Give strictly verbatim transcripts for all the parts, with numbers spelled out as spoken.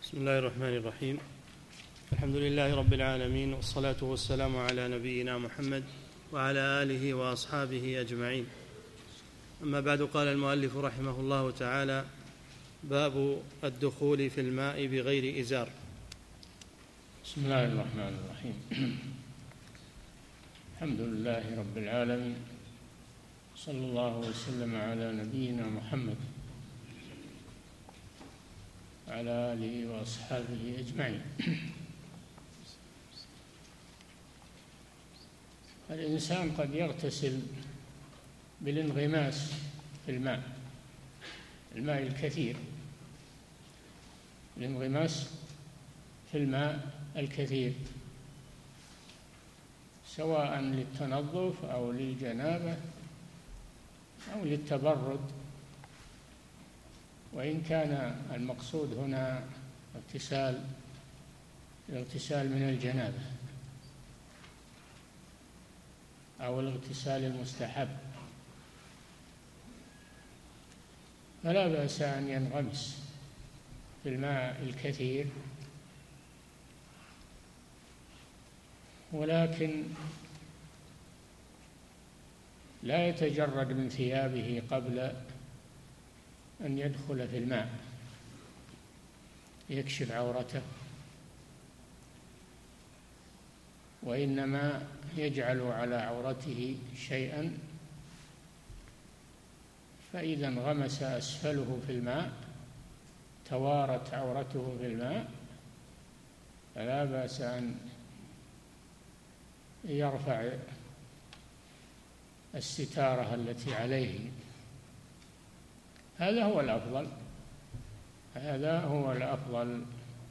بسم الله الرحمن الرحيم. الحمد لله رب العالمين، والصلاة والسلام على نبينا محمد وعلى آله وأصحابه أجمعين. أما بعد، قال المؤلف رحمه الله تعالى: باب الدخول في الماء بغير إزار. بسم الله الرحمن الرحيم. الحمد لله رب العالمين، صلى الله وسلم على نبينا محمد وعلى آله وأصحابه أجمعين. الإنسان قد يغتسل بالانغماس في الماء الماء الكثير الانغماس في الماء الكثير سواء للتنظف أو للجنابة أو للتبرد، وإن كان المقصود هنا اغتسال الاغتسال من الجنابة أو الاغتسال المستحب، فلا بأس أن ينغمس في الماء الكثير، ولكن لا يتجرد من ثيابه قبل أن يدخل في الماء، يكشف عورته، وإنما يجعل على عورته شيئا، فإذا انغمس أسفله في الماء توارت عورته في الماء فلا بأس أن يرفع الستارة التي عليه. هذا هو الأفضل هذا هو الأفضل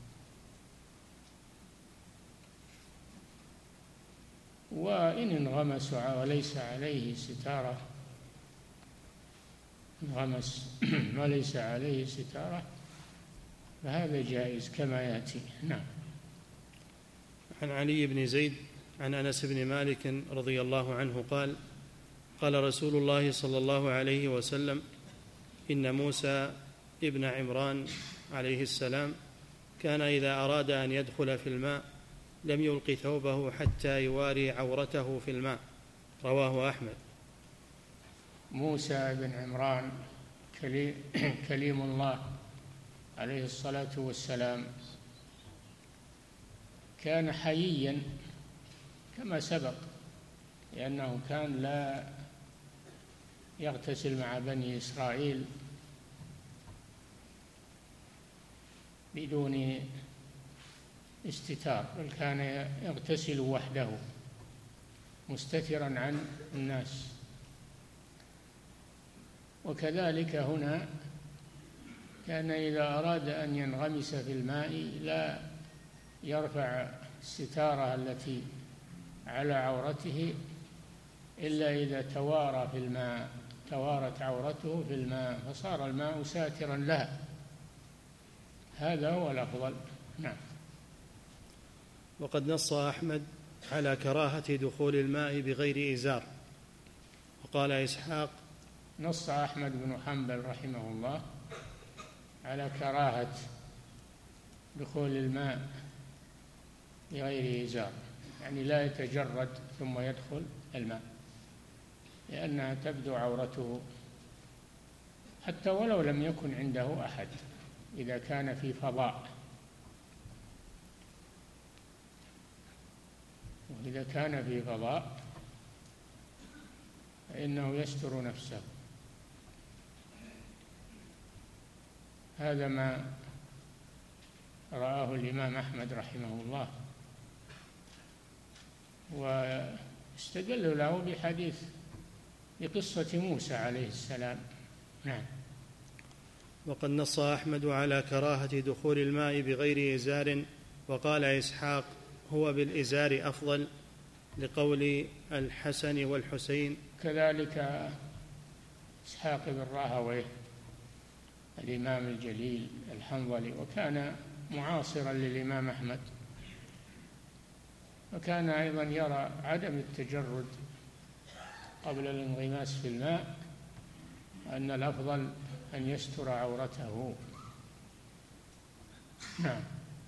وإن انغمس وليس عليه ستارة انغمس وليس عليه ستارة فهذا جائز كما يأتي. نعم. عن علي بن زيد عن أنس بن مالك رضي الله عنه قال: قال رسول الله صلى الله عليه وسلم: إن موسى ابن عمران عليه السلام كان إذا أراد أن يدخل في الماء لم يلق ثوبه حتى يواري عورته في الماء. رواه أحمد. موسى بن عمران كليم الله عليه الصلاة والسلام كان حييا كما سبق، لأنه كان لا يغتسل مع بني إسرائيل بدون استتار، بل كان يغتسل وحده مستترا عن الناس. وكذلك هنا كان إذا أراد أن ينغمس في الماء لا يرفع الستارة التي على عورته إلا إذا توارى في الماء توارت عورته في الماء فصار الماء ساترا لها. هذا هو الأفضل. نعم. وقد نص أحمد على كراهة دخول الماء بغير إزار. وقال إسحاق: نص أحمد بن حنبل رحمه الله على كراهة دخول الماء بغير إزار، يعني لا يتجرد ثم يدخل الماء، لأنها تبدو عورته حتى ولو لم يكن عنده أحد، إذا كان في فضاء وإذا كان في فضاء فإنه يستر نفسه. هذا ما رآه الإمام أحمد رحمه الله، واستدل له بحديث بقصة موسى عليه السلام. نعم. وقد نص أحمد على كراهة دخول الماء بغير إزار. وقال إسحاق: هو بالإزار أفضل، لقول الحسن والحسين. كذلك إسحاق بن راهويه الإمام الجليل الحنظلي، وكان معاصرا للإمام أحمد، وكان أيضا يرى عدم التجرد قبل الانغماس في الماء، أن الأفضل أن يستر عورته. نعم.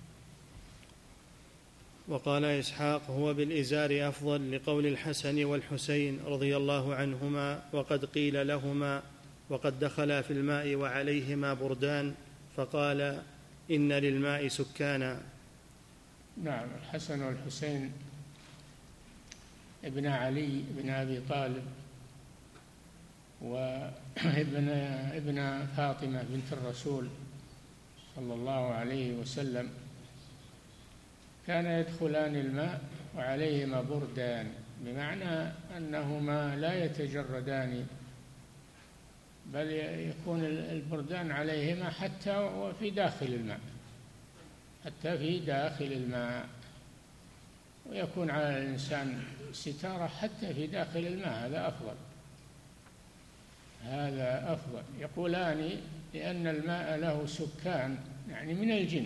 وقال إسحاق: هو بالإزار أفضل، لقول الحسن والحسين رضي الله عنهما: وقد قيل لهما وقد دخلا في الماء وعليهما بردان، فقال: إن للماء سكانا. نعم. الحسن والحسين ابن علي بن أبي طالب وابن ابن فاطمة بنت الرسول صلى الله عليه وسلم كان يدخلان الماء وعليهما بردان، بمعنى أنهما لا يتجردان، بل يكون البردان عليهما حتى وفي داخل الماء، حتى في داخل الماء، ويكون على الإنسان ستارة حتى في داخل الماء. هذا أفضل، هذا أفضل. يقولان لأن الماء له سكان، يعني من الجن،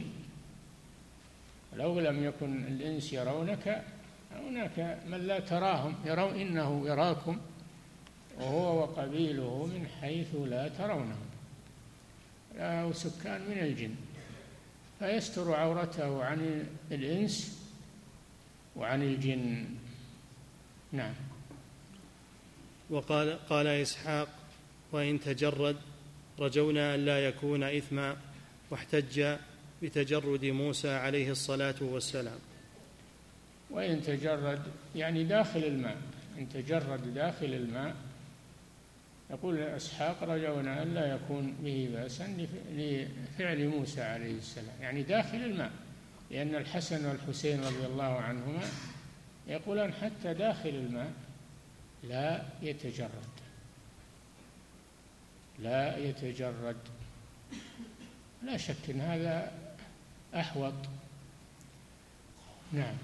لو لم يكن الإنس يرونك، هناك من لا تراهم يرون إنه يراكم وهو وقبيله من حيث لا ترونهم، له سكان من الجن، فيستر عورته عن الإنس وعن الجن. نعم. وقال قال إسحاق: وإن تجرد رجونا أن لا يكون إثما، واحتج بتجرد موسى عليه الصلاة والسلام. وإن تجرد يعني داخل الماء، إن تجرد داخل الماء، يقول إسحاق: رجونا أن لا يكون به بأسا لفعل موسى عليه السلام، يعني داخل الماء، لأن الحسن والحسين رضي الله عنهما يقولان حتى داخل الماء لا يتجرد، لا يتجرد. لا شك أن هذا أحوط. نعم.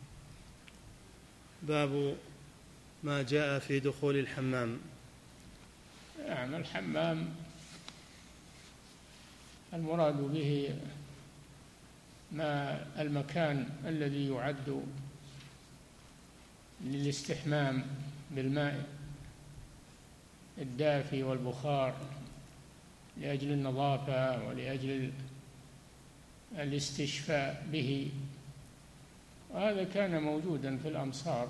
باب ما جاء في دخول الحمام. نعم. الحمام المراد به ما المكان الذي يعد للاستحمام بالماء الدافي والبخار لأجل النظافة ولأجل الاستشفاء به، وهذا كان موجودا في الأمصار،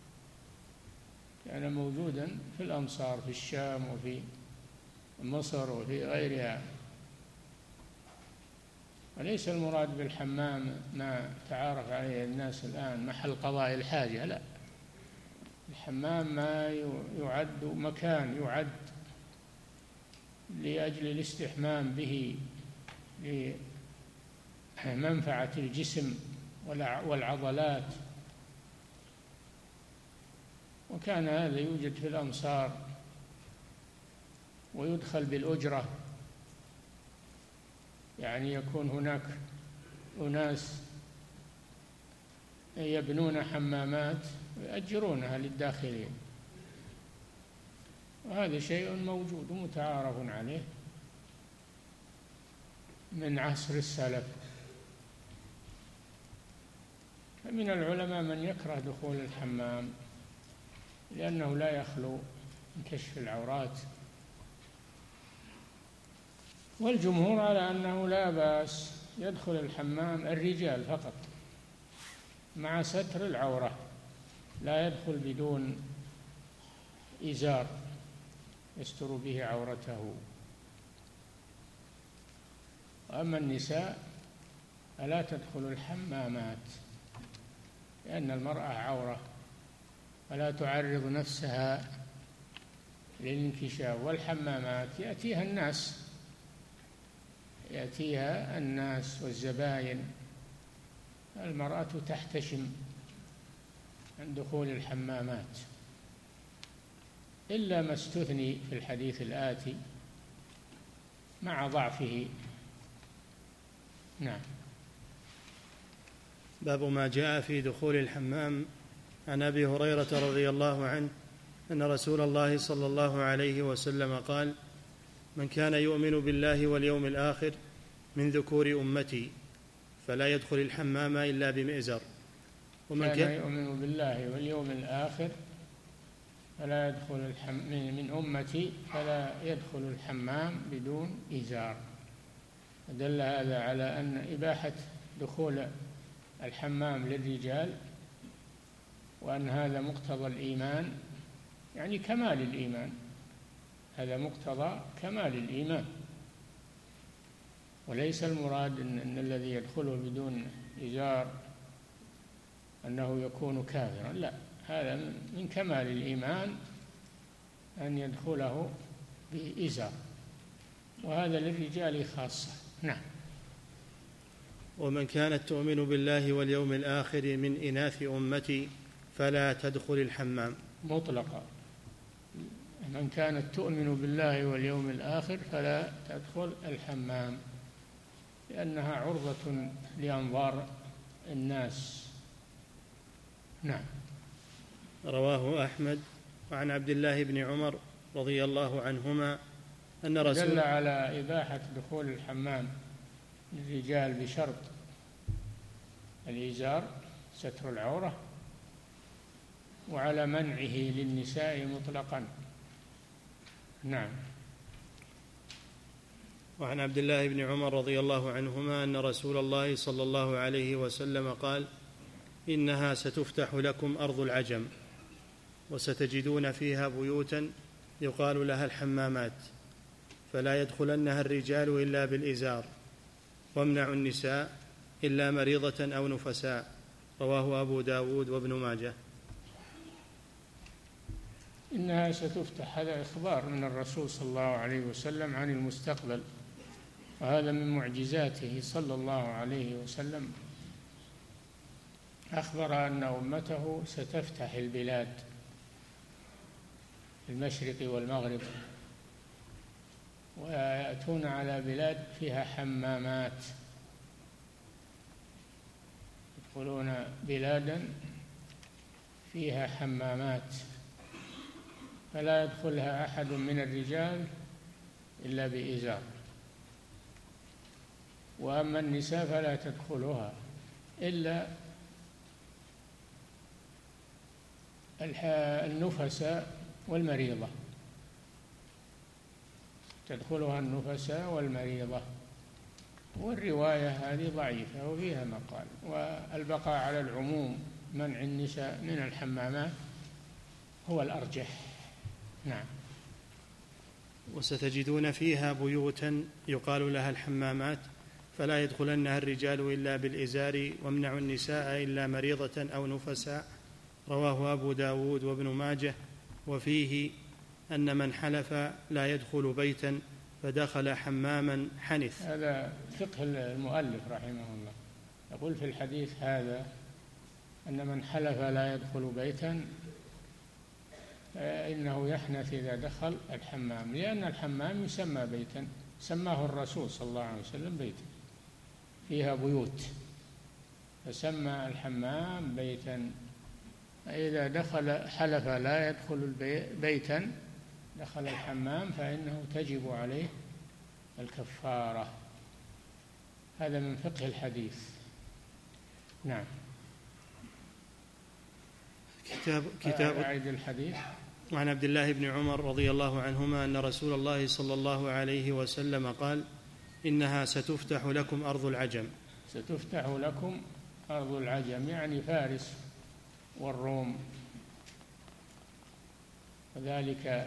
كان موجودا في الأمصار في الشام وفي مصر وفي غيرها. وليس المراد بالحمام ما تعارف عليه الناس الآن محل قضاء الحاجة، لا، الحمام ما يعد مكان يعد لأجل الاستحمام به لمنفعة الجسم والعضلات، وكان هذا يوجد في الأمصار ويدخل بالأجرة، يعني يكون هناك أناس يبنون حمامات ويأجرونها للداخلين، وهذا شيء موجود ومتعارف عليه من عصر السلف. فمن العلماء من يكره دخول الحمام لأنه لا يخلو من كشف العورات، والجمهور على أنه لا بأس يدخل الحمام الرجال فقط مع ستر العورة، لا يدخل بدون إزار يستر به عورته. وأما النساء فلا تدخل الحمامات، لأن المرأة عورة فلا تعرض نفسها للانكشاف. والحمامات يأتيها الناس يأتيها الناس والزبائن، المرأة تحتشم عن دخول الحمامات، إلا ما استثني في الحديث الآتي مع ضعفه. نعم. باب ما جاء في دخول الحمام. عن أبي هريرة رضي الله عنه أن رسول الله صلى الله عليه وسلم قال: من كان يؤمن بالله واليوم الآخر من ذكور أمتي فلا يدخل الحمام إلا بمئزر. ومن كان يؤمن بالله واليوم الآخر فلا يدخل الحم... من أمتي فلا يدخل الحمام بدون إزار. دل هذا على أن إباحة دخول الحمام للرجال وأن هذا مقتضى الإيمان، يعني كمال الإيمان، هذا مقتضى كمال الإيمان، وليس المراد إن, إن الذي يدخله بدون إزار أنه يكون كافرا، لا، هذا من كمال الإيمان أن يدخله بإزار، وهذا للرجال خاصة. نعم. ومن كانت تؤمن بالله واليوم الآخر من إناث أمتي فلا تدخل الحمام مطلقا، من كانت تؤمن بالله واليوم الآخر فلا تدخل الحمام، لأنها عرضة لأنظار الناس. نعم. رواه أحمد وعن عبد الله بن عمر رضي الله عنهما أن رسول دل على إباحة دخول الحمام للرجال بشرط الإزار ستر العورة، وعلى منعه للنساء مطلقا. نعم. وعن عبد الله بن عمر رضي الله عنهما أن رسول الله صلى الله عليه وسلم قال: إنها ستفتح لكم أرض العجم وستجدون فيها بيوتا يقال لها الحمامات، فلا يدخلنها الرجال إلا بالإزار، وامنعوا النساء إلا مريضة أو نفساء. رواه أبو داود وابن ماجه. إنها ستفتح، هذا إخبار من الرسول صلى الله عليه وسلم عن المستقبل، وهذا من معجزاته صلى الله عليه وسلم. أخبر أن أمته ستفتح البلاد المشرق والمغرب، ويأتون على بلاد فيها حمامات، يدخلون بلادا فيها حمامات فلا يدخلها أحد من الرجال إلا بإزار، وأما النساء فلا تدخلها إلا النفساء والمريضة، تدخلها النفساء والمريضة، والرواية هذه ضعيفة وفيها مقال، والبقاء على العموم منع النساء من الحمامات هو الأرجح. نعم. وستجدون فيها بيوتا يقال لها الحمامات فلا يدخلنها الرجال إلا بالإزار، وامنعوا النساء إلا مريضة أو نفساء. رواه أبو داود وابن ماجه. وفيه أن من حلف لا يدخل بيتا فدخل حماما حنث. هذا فقه المؤلف رحمه الله، يقول في الحديث هذا أن من حلف لا يدخل بيتا فإنه يحنث إذا دخل الحمام، لأن الحمام يسمى بيتا، سماه الرسول صلى الله عليه وسلم بيتا، فيها بيوت، فسمى الحمام بيتا. إذا دخل حلف لا يدخل بيتا دخل الحمام فإنه تجب عليه الكفارة. هذا من فقه الحديث. نعم. كتاب كتاب أعيد الحديث. وعن عبد الله بن عمر رضي الله عنهما أن رسول الله صلى الله عليه وسلم قال: إنها ستفتح لكم أرض العجم. ستفتح لكم أرض العجم يعني فارس والروم، وذلك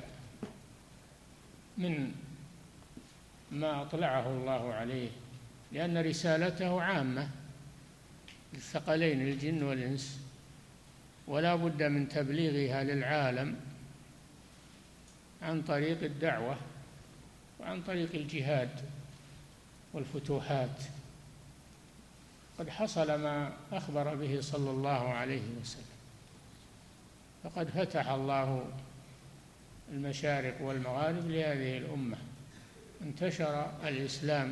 من ما أطلعه الله عليه، لأن رسالته عامة للثقلين الجن والإنس، ولا بد من تبليغها للعالم عن طريق الدعوة وعن طريق الجهاد والفتوحات. قد حصل ما أخبر به صلى الله عليه وسلم، فقد فتح الله المشارق والمغارب لهذه الأمة، انتشر الإسلام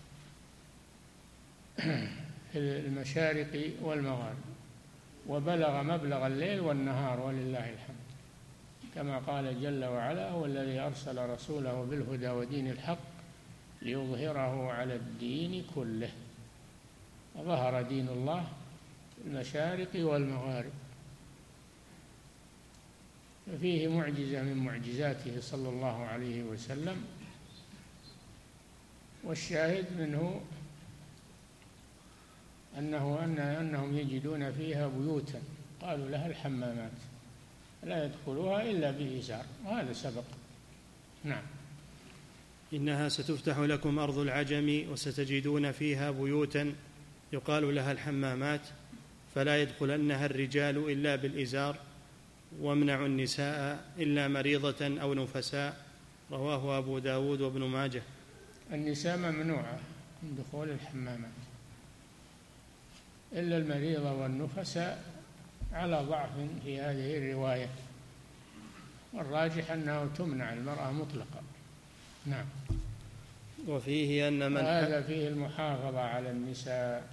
في المشارق والمغارب، وبلغ مبلغ الليل والنهار ولله الحمد، كما قال جل وعلا: هو الذي أرسل رسوله بالهدى ودين الحق ليظهره على الدين كله. وظهر دين الله في المشارق والمغارب. ففيه معجزة من معجزاته صلى الله عليه وسلم، والشاهد منه أنه أن أنهم يجدون فيها بيوتا قالوا لها الحمامات لا يدخلوها إلا بإزار، وهذا سبق. نعم. إنها ستفتح لكم أرض العجم وستجدون فيها بيوتا يقال لها الحمامات فلا يدخلنها الرجال إلا بالإزار وامنعوا النساء إلا مريضة أو نفساء. رواه أبو داود وابن ماجه. النساء ممنوعة من دخول الحمامات إلا المريضة والنفساء على ضعف في هذه الرواية، والراجح أنه تمنع المرأة مطلقا. نعم. وفيه أن من هذا فيه المحافظة على النساء،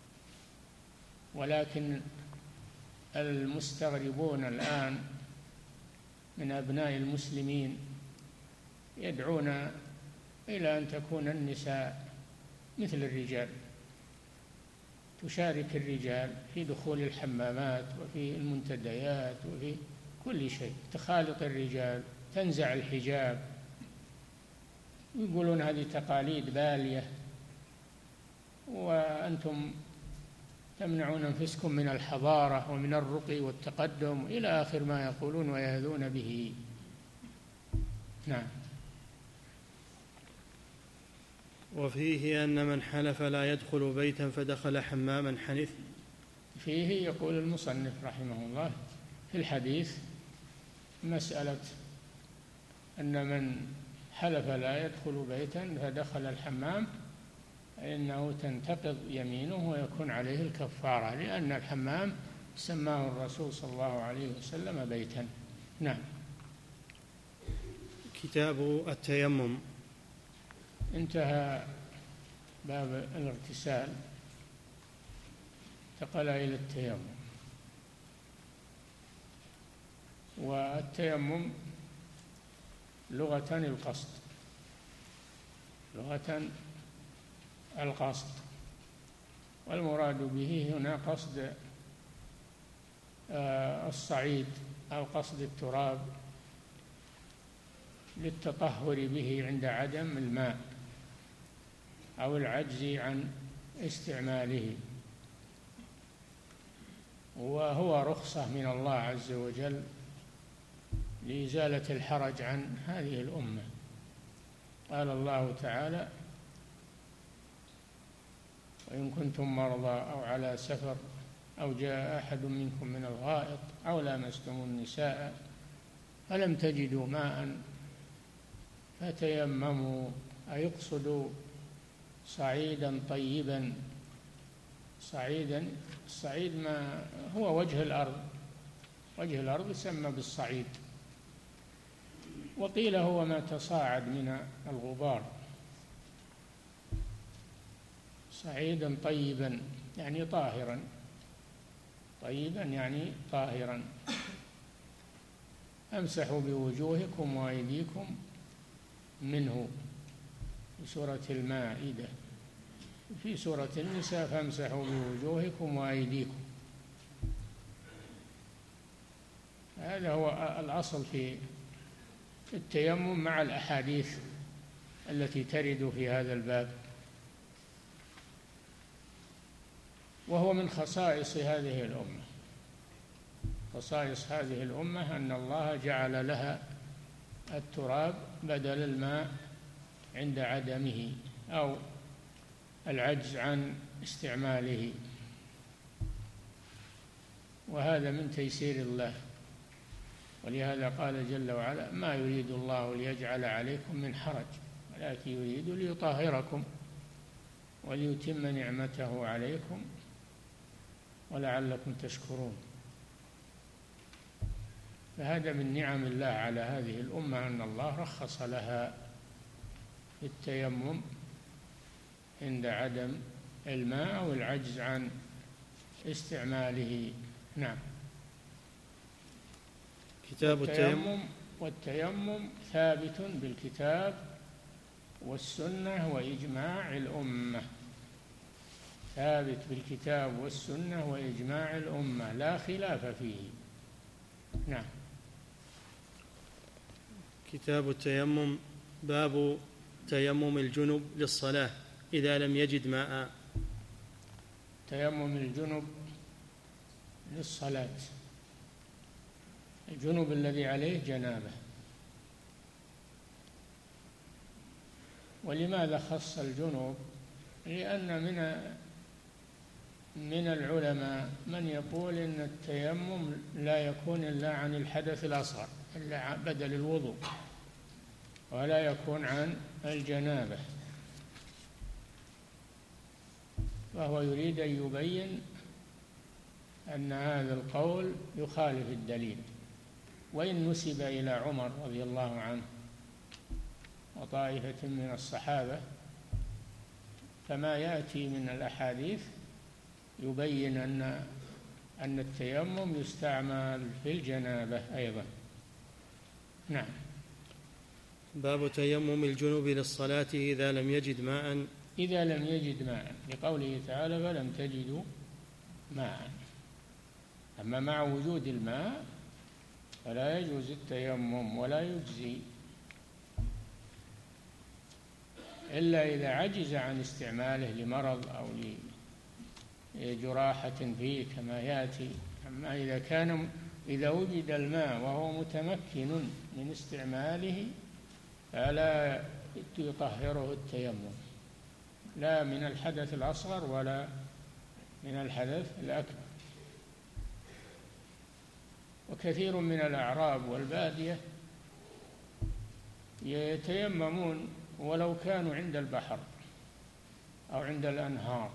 ولكن المستغربون الآن من أبناء المسلمين يدعون إلى أن تكون النساء مثل الرجال، تشارك الرجال في دخول الحمامات وفي المنتديات وفي كل شيء، تخالط الرجال، تنزع الحجاب، يقولون هذه تقاليد بالية وأنتم تمنعون أنفسكم من الحضارة ومن الرقي والتقدم إلى آخر ما يقولون ويهذون به. نعم. وفيه أن من حلف لا يدخل بيتا فدخل حماما حنث. فيه يقول المصنف رحمه الله في الحديث مسألة أن من حلف لا يدخل بيتا فدخل الحمام فإنه تنتقض يمينه ويكون عليه الكفارة، لأن الحمام سماه الرسول صلى الله عليه وسلم بيتا. نعم. كتاب التيمم. انتهى باب الاغتسال، انتقل إلى التيمم. والتيمم لغة القصد، لغة القصد، والمراد به هنا قصد الصعيد أو قصد التراب للتطهر به عند عدم الماء أو العجز عن استعماله، وهو رخصة من الله عز وجل لإزالة الحرج عن هذه الأمة. قال الله تعالى: وإن كنتم مرضى أو على سفر أو جاء أحد منكم من الغائط أو لامستم النساء فلم تجدوا ماء فتيمموا، أي يقصدوا صعيدا طيبا. صعيدا، الصعيد ما هو وجه الأرض، وجه الأرض يسمى بالصعيد، وقيل هو ما تصاعد من الغبار. صعيدا طيبا يعني طاهرا، طيبا يعني طاهرا. امسحوا بوجوهكم وأيديكم منه في سورة المائدة. في سورة النساء: فامسحوا بوجوهكم وأيديكم. هذا هو الأصل في التيمم مع الأحاديث التي ترد في هذا الباب، وهو من خصائص هذه الأمة. خصائص هذه الأمة أن الله جعل لها التراب بدل الماء عند عدمه أو العجز عن استعماله، وهذا من تيسير الله. ولهذا قال جل وعلا: ما يريد الله ليجعل عليكم من حرج ولكن يريد ليطهركم وليتم نعمته عليكم ولعلكم تشكرون. فهذا من نعم الله على هذه الأمة أن الله رخص لها في التيمم عند عدم الماء والعجز عن استعماله. نعم. كتاب التيمم. والتيمم ثابت بالكتاب والسنة وإجماع الأمة، ثابت بالكتاب والسنة وإجماع الأمة لا خلاف فيه. نعم. كتاب التيمم. باب تيمم الجنب للصلاة إذا لم يجد ماء. تيمم الجنب للصلاة، الجنب الذي عليه جنابه. ولماذا خص الجنوب؟ لأن من من العلماء من يقول إن التيمم لا يكون إلا عن الحدث الأصغر، إلا بدل الوضوء، ولا يكون عن الجنابة، وهو يريد أن يبين أن هذا القول يخالف الدليل، وإن نسب إلى عمر رضي الله عنه وطائفة من الصحابة، فما يأتي من الأحاديث يبين أن أن التيمم يستعمل في الجنابة أيضا. نعم. باب تيمم الجنب للصلاة إذا لم يجد ماء. إذا لم يجد ماء، لقوله تعالى فلم تجدوا ماء. أما مع وجود الماء فلا يجوز التيمم ولا يجزي، إلا إذا عجز عن استعماله لمرض أو لجراحة فيه كما يأتي. أما إذا كان إذا وجد الماء وهو متمكن من استعماله فلا يطهره التيمم، لا من الحدث الأصغر ولا من الحدث الأكبر. وكثير من الأعراب والبادية يتيممون ولو كانوا عند البحر أو عند الأنهار،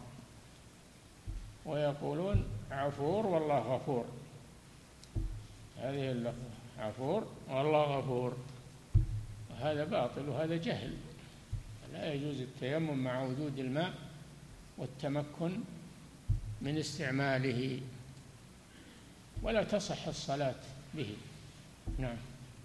ويقولون عفور والله غفور، هذه اللفظة عفور والله غفور، وهذا باطل وهذا جهل. لا يجوز التيمم مع وجود الماء والتمكن من استعماله، ولا تصح الصلاة به. نعم.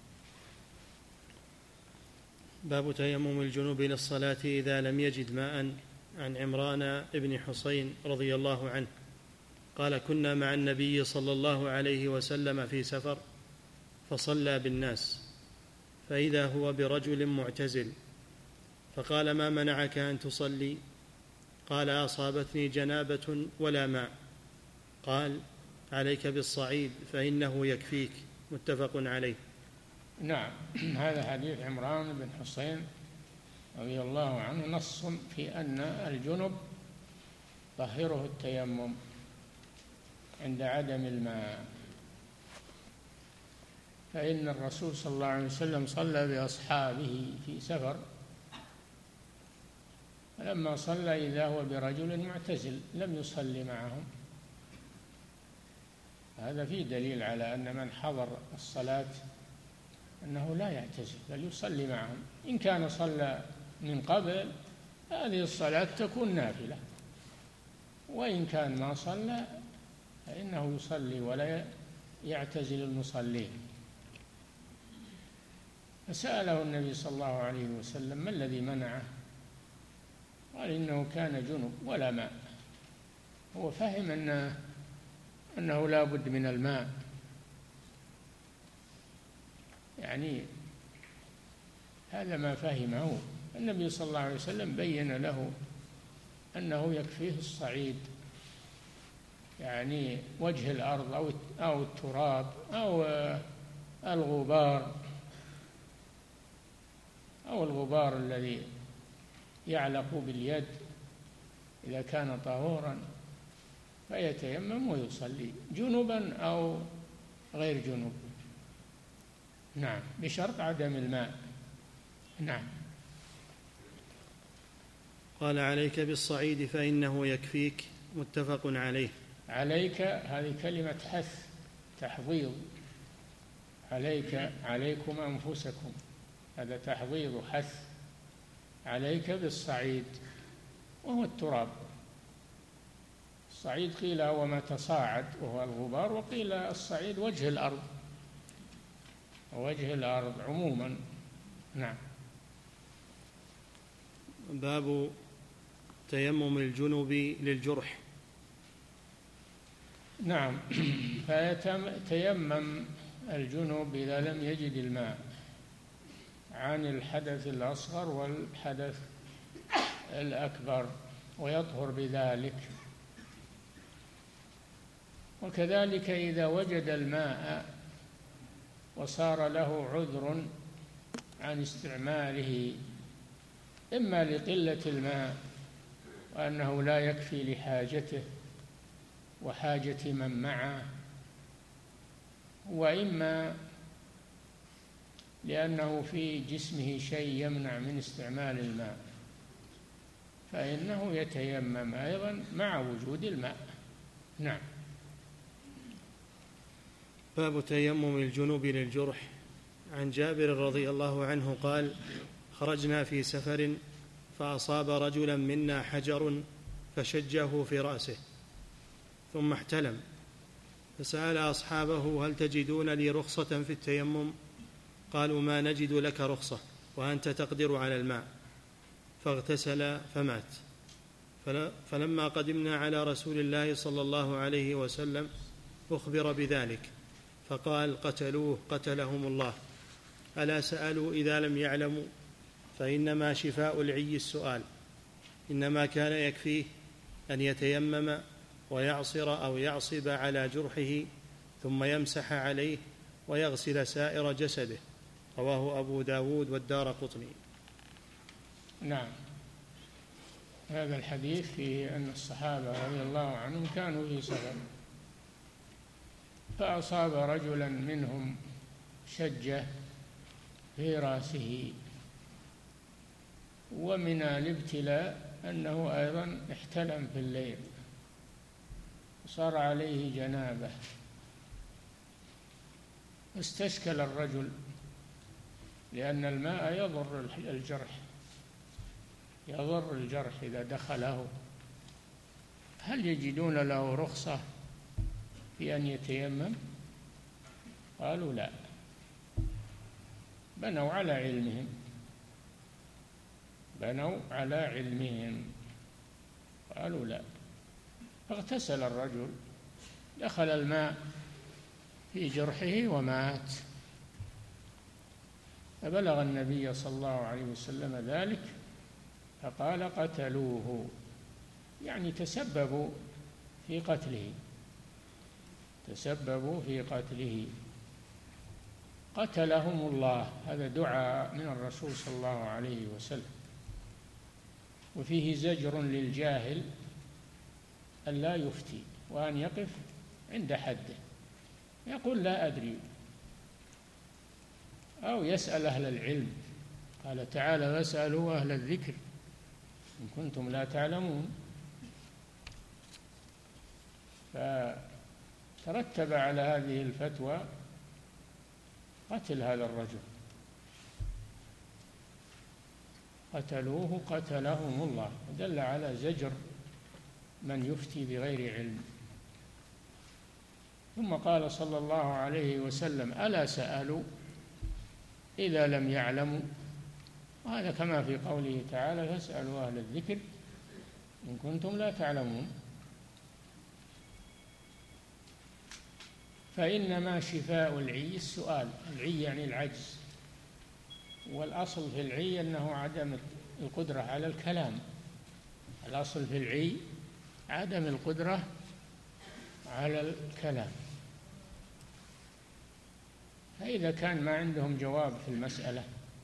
باب تيمم الجنوب للصلاة إذا لم يجد ماء. عن عمران بن حسين رضي الله عنه قال كنا مع النبي صلى الله عليه وسلم في سفر فصلى بالناس، فإذا هو برجل معتزل، فقال ما منعك أن تصلي؟ قال أصابتني جنابة ولا ماء. قال عليك بالصعيد فإنه يكفيك. متفق عليه. نعم. هذا حديث عمران بن حسين رضي الله عنه نص في أن الجنب طهره التيمم عند عدم الماء، فإن الرسول صلى الله عليه وسلم صلى بأصحابه في سفر، فلما صلى إذا هو برجل معتزل لم يصلي معهم. هذا فيه دليل على أن من حضر الصلاة أنه لا يعتزل بل يصلي معهم. إن كان صلى من قبل هذه الصلاة تكون نافلة، وإن كان ما صلى فإنه يصلي ولا يعتزل المصلين. فسأله النبي صلى الله عليه وسلم ما الذي منعه؟ قال إنه كان جنب ولا ماء. هو فهم أنه, أنه لا بد من الماء، يعني هذا ما فهمه. النبي صلى الله عليه وسلم بين له أنه يكفيه الصعيد، يعني وجه الأرض أو أو التراب أو الغبار أو الغبار الذي يعلق باليد إذا كان طهورا، فيتيمم ويصلي جنبا أو غير جنب. نعم، بشرط عدم الماء. نعم. قال عليك بالصعيد فإنه يكفيك. متفق عليه. عليك هذه كلمة حث تحضيض، عليك عليكم أنفسكم، هذا تحضيض حث. عليك بالصعيد وهو التراب. الصعيد قيل هو ما تصاعد وهو الغبار، وقيل الصعيد وجه الأرض، وجه الأرض عموما. نعم. باب تيمم الجنب للجرح. نعم. فيتيمم الجنب إذا لم يجد الماء عن الحدث الأصغر والحدث الأكبر ويطهر بذلك. وكذلك إذا وجد الماء وصار له عذر عن استعماله، إما لقلة الماء وأنه لا يكفي لحاجته وحاجة من معه، وإما لأنه في جسمه شيء يمنع من استعمال الماء، فإنه يتيمم أيضا مع وجود الماء. نعم. باب تيمم الجنوب للجرح. عن جابر رضي الله عنه قال: خرجنا في سفر فأصاب رجلا منا حجر فشجه في رأسه ثم احتلم، فسأل أصحابه: هل تجدون لي رخصة في التيمم؟ قالوا: ما نجد لك رخصة وأنت تقدر على الماء. فاغتسل فمات. فلما قدمنا على رسول الله صلى الله عليه وسلم أخبر بذلك فقال: قتلوه قتلهم الله. ألا سألوا إذا لم يعلموا؟ فإنما شفاء العي السؤال. إنما كان يكفيه أن يتيمم ويعصر أو يعصب على جرحه ثم يمسح عليه ويغسل سائر جسده. رواه أبو داود والدارقطني. نعم. هذا الحديث فيه أن الصحابة رضي الله عنهم كانوا في سفر فأصاب رجلا منهم شجة في رأسه، ومن الابتلاء أنه أيضا احتلم في الليل وصار عليه جنابة. استشكل الرجل لأن الماء يضر الجرح يضر الجرح إذا دخله، هل يجدون له رخصة في أن يتيمم؟ قالوا لا. بنوا على علمهم بنوا على علمهم قالوا لا. فاغتسل الرجل، دخل الماء في جرحه ومات. فبلغ النبي صلى الله عليه وسلم ذلك فقال: قتلوه، يعني تسببوا في قتله تسببوا في قتله قتلهم الله. هذا دعاء من الرسول صلى الله عليه وسلم. وفيه زجر للجاهل أن لا يفتي وأن يقف عند حده، يقول لا أدري، أو يسأل أهل العلم. قال تعالى: واسألوا أهل الذكر إن كنتم لا تعلمون. فترتب على هذه الفتوى قتل هذا الرجل. قتلوه قتلهم الله، دل على زجر من يفتي بغير علم. ثم قال صلى الله عليه وسلم: ألا سألوا إذا لم يعلموا؟ وهذا كما في قوله تعالى: فاسألوا أهل الذكر إن كنتم لا تعلمون. فإنما شفاء العي السؤال. العي يعني العجز، والأصل في العي أنه عدم القدرة على الكلام. الأصل في العي عدم القدرة على الكلام. فإذا كان ما عندهم جواب في المسألة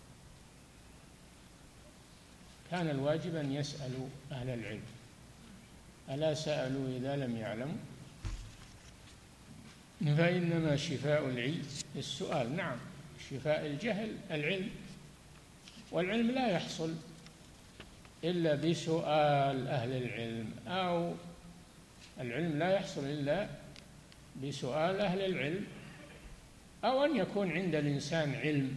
كان الواجب أن يسألوا أهل العلم. ألا سألوا إذا لم يعلموا؟ فإنما شفاء العي السؤال. نعم، شفاء الجهل العلم، والعلم لا يحصل إلا بسؤال أهل العلم، أو العلم لا يحصل إلا بسؤال أهل العلم، أو أن يكون عند الإنسان علم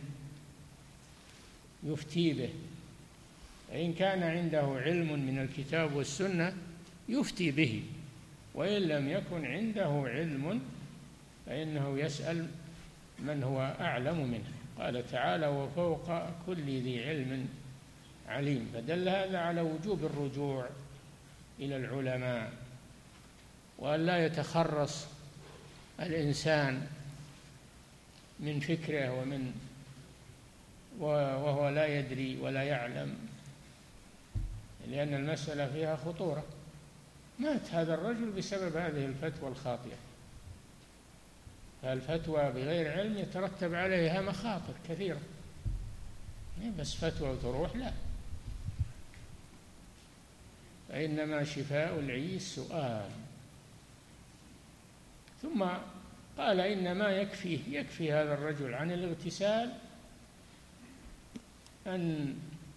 يفتي به. فإن كان عنده علم من الكتاب والسنة يفتي به، وإن لم يكن عنده علم فإنه يسأل من هو أعلم منه. قال تعالى: وفوق كل ذي علم عليم. فدل هذا على وجوب الرجوع إلى العلماء، وأن لا يتخرص الإنسان من فكره ومن وهو لا يدري ولا يعلم، لأن المسألة فيها خطورة. مات هذا الرجل بسبب هذه الفتوى الخاطئة. فالفتوى بغير علم يترتب عليها مخاطر كثيرة، بس فتوى وتروح لا. فإنما شفاء العي السؤال. ثم قال إنما يكفيه يكفي هذا الرجل عن الاغتسال أن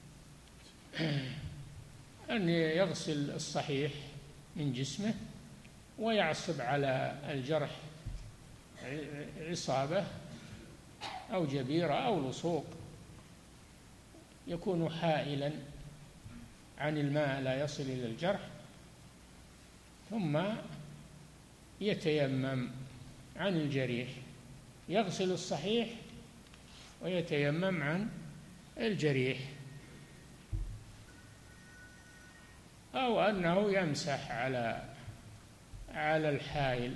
أن يغسل الصحيح من جسمه ويعصب على الجرح عصابة أو جبيرة أو لصوق يكون حائلا عن الماء لا يصل إلى الجرح، ثم يتيمم عن الجريح، يغسل الصحيح ويتيمم عن الجريح، أو أنه يمسح على على الحائل.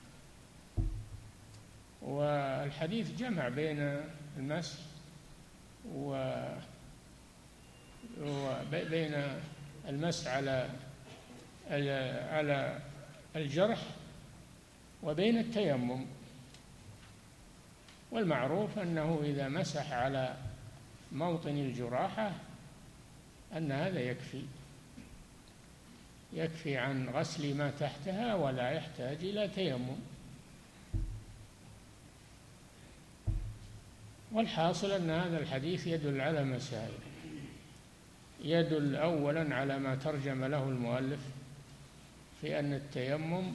والحديث جمع بين المسح وبين المسح على على الجرح وبين التيمم. والمعروف أنه إذا مسح على موطن الجراحة أن هذا يكفي يكفي عن غسل ما تحتها ولا يحتاج إلى تيمم. والحاصل أن هذا الحديث يدل على مسائل. يدل أولا على ما ترجم له المؤلف في أن التيمم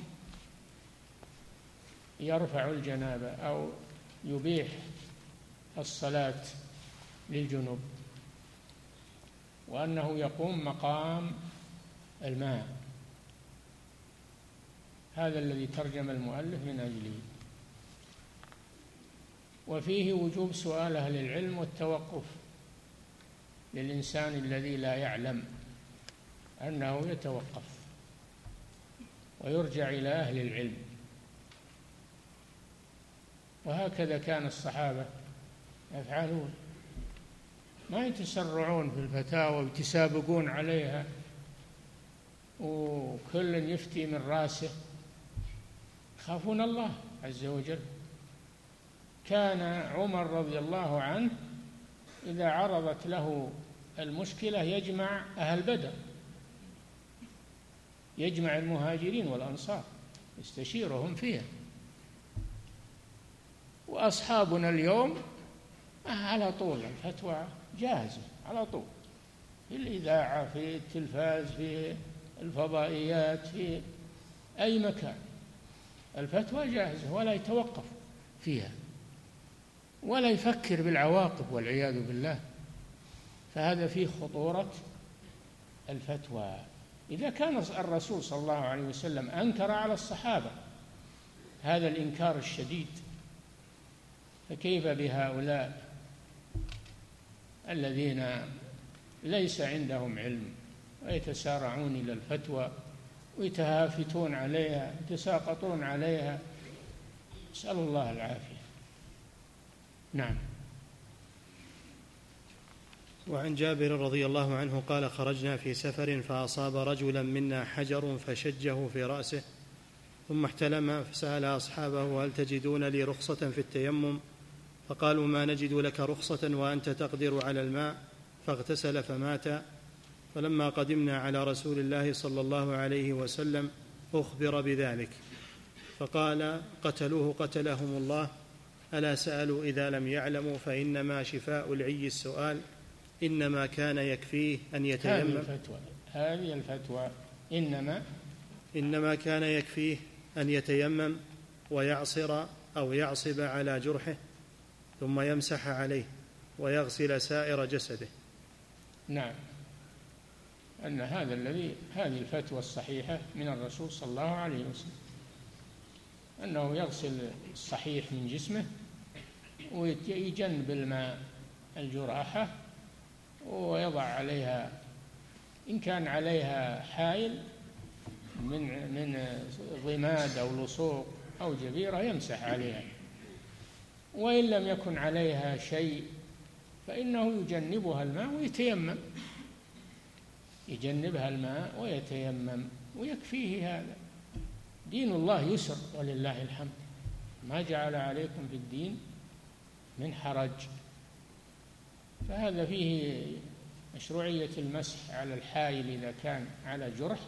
يرفع الجنابة أو يبيح الصلاة للجنوب، وأنه يقوم مقام الماء. هذا الذي ترجم المؤلف من أجله. وفيه وجوب سؤال أهل العلم والتوقف للإنسان الذي لا يعلم أنه يتوقف ويرجع إلى أهل العلم. وهكذا كان الصحابة يفعلون، ما يتسرعون في الفتاوى ويتسابقون عليها وكل يفتي من راسه، يخافون الله عز وجل. كان عمر رضي الله عنه إذا عرضت له المشكلة يجمع أهل بدر، يجمع المهاجرين والأنصار يستشيرهم فيها. وأصحابنا اليوم على طول الفتوى جاهزة، على طول في الإذاعة، في التلفاز، في الفضائيات، في أي مكان الفتوى جاهزة، ولا يتوقف فيها ولا يفكر بالعواقب والعياذ بالله. فهذا فيه خطورة الفتوى. إذا كان الرسول صلى الله عليه وسلم أنكر على الصحابة هذا الإنكار الشديد، فكيف بهؤلاء الذين ليس عندهم علم ويتسارعون إلى الفتوى ويتهافتون عليها يتساقطون عليها؟ نسأل الله العافية. نعم. وعن جابر رضي الله عنه قال: خرجنا في سفر فأصاب رجلا منا حجر فشجه في رأسه، ثم احتلم فسأل أصحابه: هل تجدون لي رخصة في التيمم؟ فقالوا: ما نجد لك رخصة وأنت تقدر على الماء. فاغتسل فمات. فلما قدمنا على رسول الله صلى الله عليه وسلم أخبر بذلك، فقال: قتلوه قتلهم الله، ألا سألوا إذا لم يعلموا فإنما شفاء العي السؤال، إنما كان يكفيه أن يتيمم. هذه الفتوى هذه الفتوى إنما إنما كان يكفيه أن يتيمم ويعصر أو يعصب على جرحه ثم يمسح عليه ويغسل سائر جسده. نعم، أن هذا الذي هذه الفتوى الصحيحة من الرسول صلى الله عليه وسلم، أنه يغسل الصحيح من جسمه ويجنب الماء الجراحة ويضع عليها إن كان عليها حائل من من ضماد أو لصوق أو جبيرة يمسح عليها، وإن لم يكن عليها شيء فإنه يجنبها الماء ويتيمم، يجنبها الماء ويتيمم ويكفيه هذا. دين الله يسر ولله الحمد، ما جعل عليكم في الدين من حرج. فهذا فيه مشروعية المسح على الحائل إذا كان على جرح،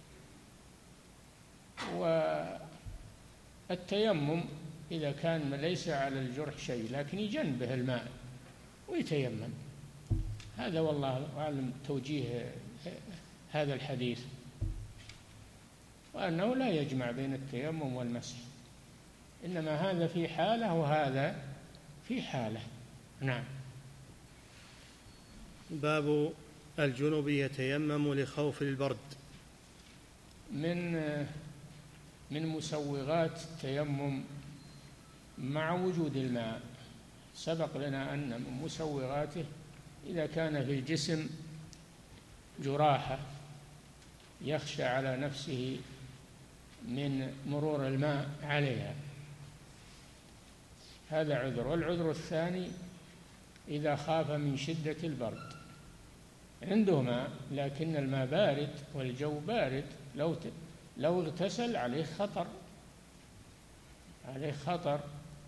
والتيمم إذا كان ليس على الجرح شيء لكن يجنبه الماء ويتيمم. هذا والله أعلم توجيه هذا الحديث، وأنه لا يجمع بين التيمم والمسح، إنما هذا في حالة وهذا في حالة. نعم. باب الجنب يتيمم لخوف البرد. من من مسوغات التيمم مع وجود الماء، سبق لنا أن من مسوغاته إذا كان في الجسم جراحة يخشى على نفسه من مرور الماء عليها، هذا عذر. والعذر الثاني إذا خاف من شدة البرد، عنده ماء لكن الماء بارد والجو بارد، لو لو اغتسل عليه خطر، عليه خطر،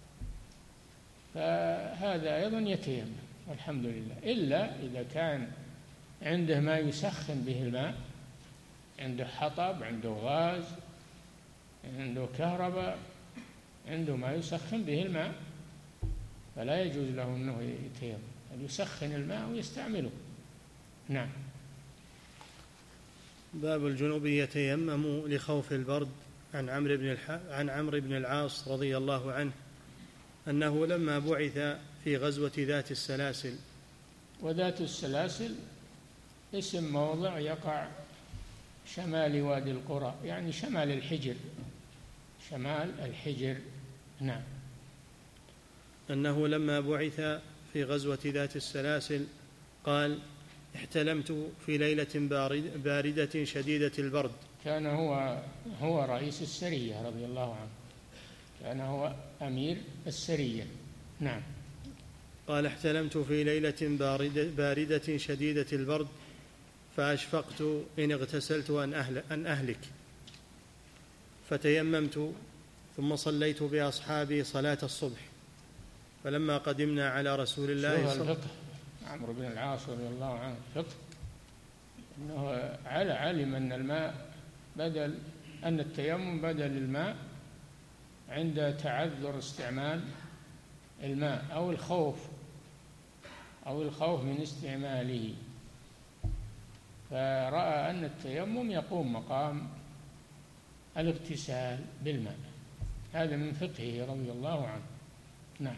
فهذا أيضا يتيمم والحمد لله. إلا إذا كان عنده ما يسخن به الماء، عنده حطب، عنده غاز، عنده كهرباء، عنده ما يسخن به الماء، فلا يجوز له أنه يتيمم، أن يسخن الماء ويستعمله. نعم. باب الجنوب يتيمم لخوف البرد. عن عمرو بن الح... عن عمرو بن العاص رضي الله عنه أنه لما بعث في غزوة ذات السلاسل. وذات السلاسل اسم موضع يقع شمال وادي القرى، يعني شمال الحجر، شمال الحجر. نعم. أنه لما بعث في غزوة ذات السلاسل قال: احتلمت في ليلة بارد باردة شديدة البرد. كان هو هو رئيس السرية رضي الله عنه، كان هو أمير السرية. نعم. قال: احتلمت في ليلة باردة, باردة شديدة البرد، فأشفقت إن اغتسلت أن, أهل أن أهلك، فتيممت ثم صليت بأصحابي صلاة الصبح. فلما قدمنا على رسول الله صلى الله عليه وسلم. عمرو بن العاص رضي الله عنه فقه أنه علم أن الماء بدل أن التيمم بدل الماء عند تعذر استعمال الماء أو الخوف أو الخوف من استعماله، فرأى أن التيمم يقوم مقام الاغتسال بالماء. هذا من فقهه رضي الله عنه. نعم.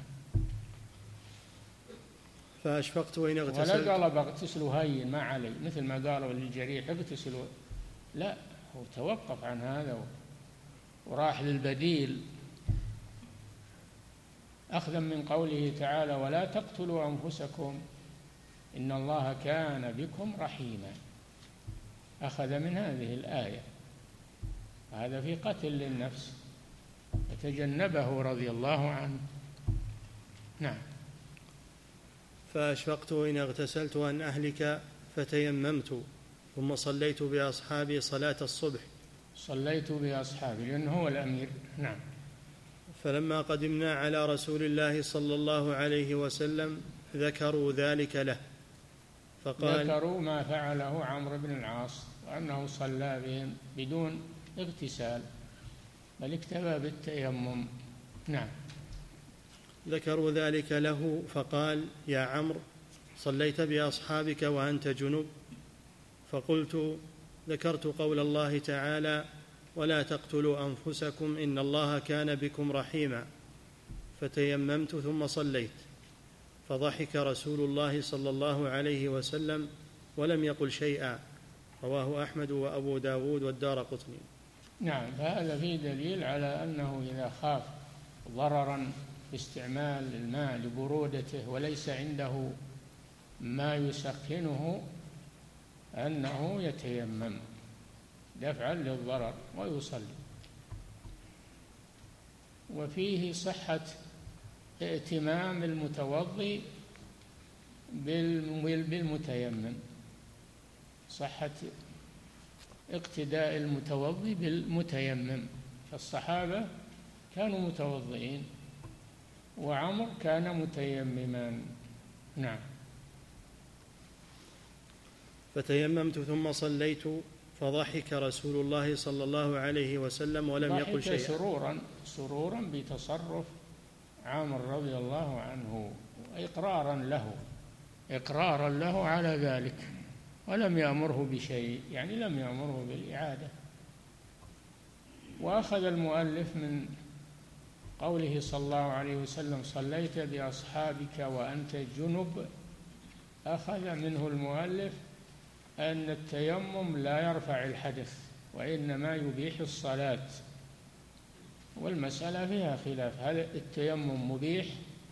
فأشفقت وإن اغتسلت. ولا قال باغتسلوا هين ما علي، مثل ما قالوا للجريح اغتسلوا، لا، هو توقف عن هذا وراح للبديل، أخذا من قوله تعالى: ولا تقتلوا أنفسكم إن الله كان بكم رحيما. أخذ من هذه الآية، هذا في قتل للنفس فتجنبه رضي الله عنه. نعم. فأشفقت إن اغتسلت أن أهلك فتيممت ثم صليت بأصحابي صلاة الصبح. صليت بأصحابي لأنه هو الأمير. نعم. فلما قدمنا على رسول الله صلى الله عليه وسلم ذكروا ذلك له، فقال: ذكروا ما فعله عمرو بن العاص وأنه صلى بهم بدون اغتسال بل اكتفى بالتيمم. نعم. ذكروا ذلك له فقال: يا عمرو، صليت بأصحابك وأنت جنب؟ فقلت: ذكرت قول الله تعالى: ولا تقتلوا أنفسكم إن الله كان بكم رحيما، فتيممت ثم صليت. فضحك رسول الله صلى الله عليه وسلم ولم يقل شيئا. رواه أحمد وأبو داود والدارقطني. نعم. فهذا فيه دليل على أنه إذا خاف ضررا باستعمال الماء لبرودته وليس عنده ما يسخنه أنه يتيمم دفعا للضرر ويصلي. وفيه صحة ائتمام المتوضي بالمتيمم، صحة اقتداء المتوضي بالمتيمم. فالصحابة كانوا متوضئين وعمر كان متيمما. نعم. فتيممت ثم صليت فضحك رسول الله صلى الله عليه وسلم ولم يقل شيئا. سرورا سرورا بتصرف عامر رضي الله عنه، إقرارا له إقرارا له على ذلك، ولم يأمره بشيء، يعني لم يأمره بالإعادة. وأخذ المؤلف من قوله صلى الله عليه وسلم صليت بأصحابك وأنت جنب، أخذ منه المؤلف أن التيمم لا يرفع الحدث وإنما يبيح الصلاة. والمسألة فيها خلاف، هل التيمم مبيح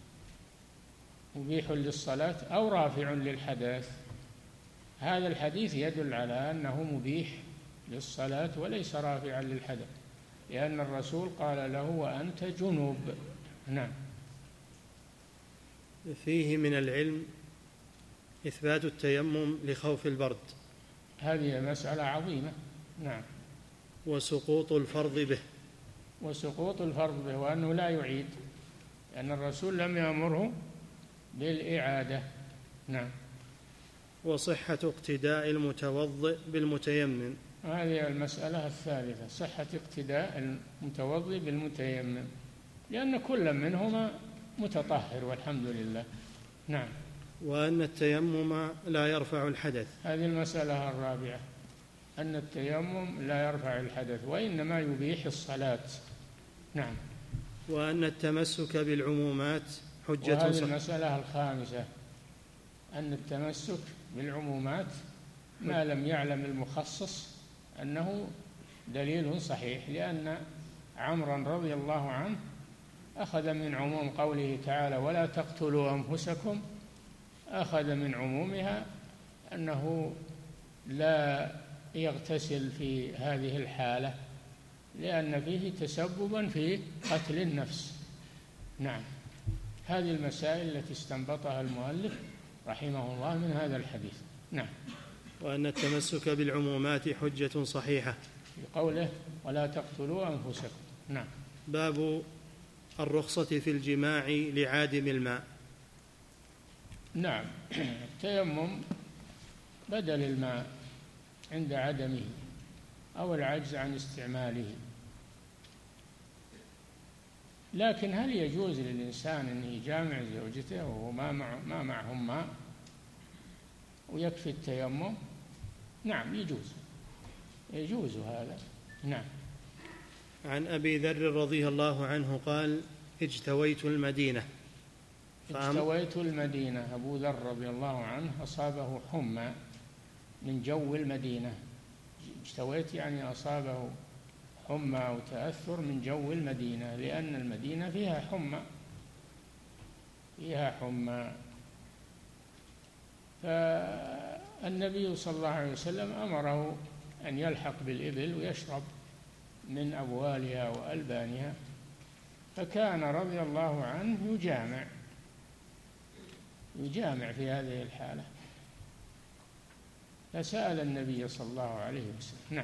مبيح للصلاة أو رافع للحدث؟ هذا الحديث يدل على أنه مبيح للصلاة وليس رافعا للحدث، لأن الرسول قال له وأنت جنوب. نعم. فيه من العلم إثبات التيمم لخوف البرد، هذه مسألة عظيمة. نعم. وسقوط الفرض به وسقوط الفرض به وأنه لا يعيد، لأن الرسول لم يأمره بالإعادة. نعم. وصحة اقتداء المتوضئ بالمتيمم، هذه المسألة الثالثة، صحة اقتداء المتوضئ بالمتيمم، لأن كل منهما متطهر والحمد لله. نعم. وأن التيمم لا يرفع الحدث، هذه المسألة الرابعة، أن التيمم لا يرفع الحدث وإنما يبيح الصلاة. نعم. وأن التمسك بالعمومات حجة. وهذه المسألة الخامسة، أن التمسك بالعمومات ما لم يعلم المخصص أنه دليل صحيح، لأن عمرا رضي الله عنه أخذ من عموم قوله تعالى ولا تقتلوا أنفسكم، أخذ من عمومها أنه لا يغتسل في هذه الحالة لأن فيه تسببا في قتل النفس. نعم. هذه المسائل التي استنبطها المؤلف رحمه الله من هذا الحديث. نعم. وأن التمسك بالعمومات حجة صحيحة في قوله ولا تقتلوا أنفسكم. نعم. باب الرخصة في الجماع لعادم الماء. نعم. التيمم بدل الماء عند عدمه أو العجز عن استعماله، لكن هل يجوز للإنسان أن يجامع زوجته وهو ما مع ما معهم ماء ويكفي التيمم؟ نعم يجوز، يجوز هذا. نعم. عن أبي ذر رضي الله عنه قال اجتويت المدينة اجتويت المدينة. أبو ذر رضي الله عنه أصابه حمى من جو المدينة، اجتويت يعني أصابه حمى أو تأثر من جو المدينة، لأن المدينة فيها حمى فيها حمى فالنبي صلى الله عليه وسلم أمره أن يلحق بالإبل ويشرب من أبوالها وألبانها، فكان رضي الله عنه يجامع يجامع في هذه الحالة، فسأل النبي صلى الله عليه وسلم. نعم.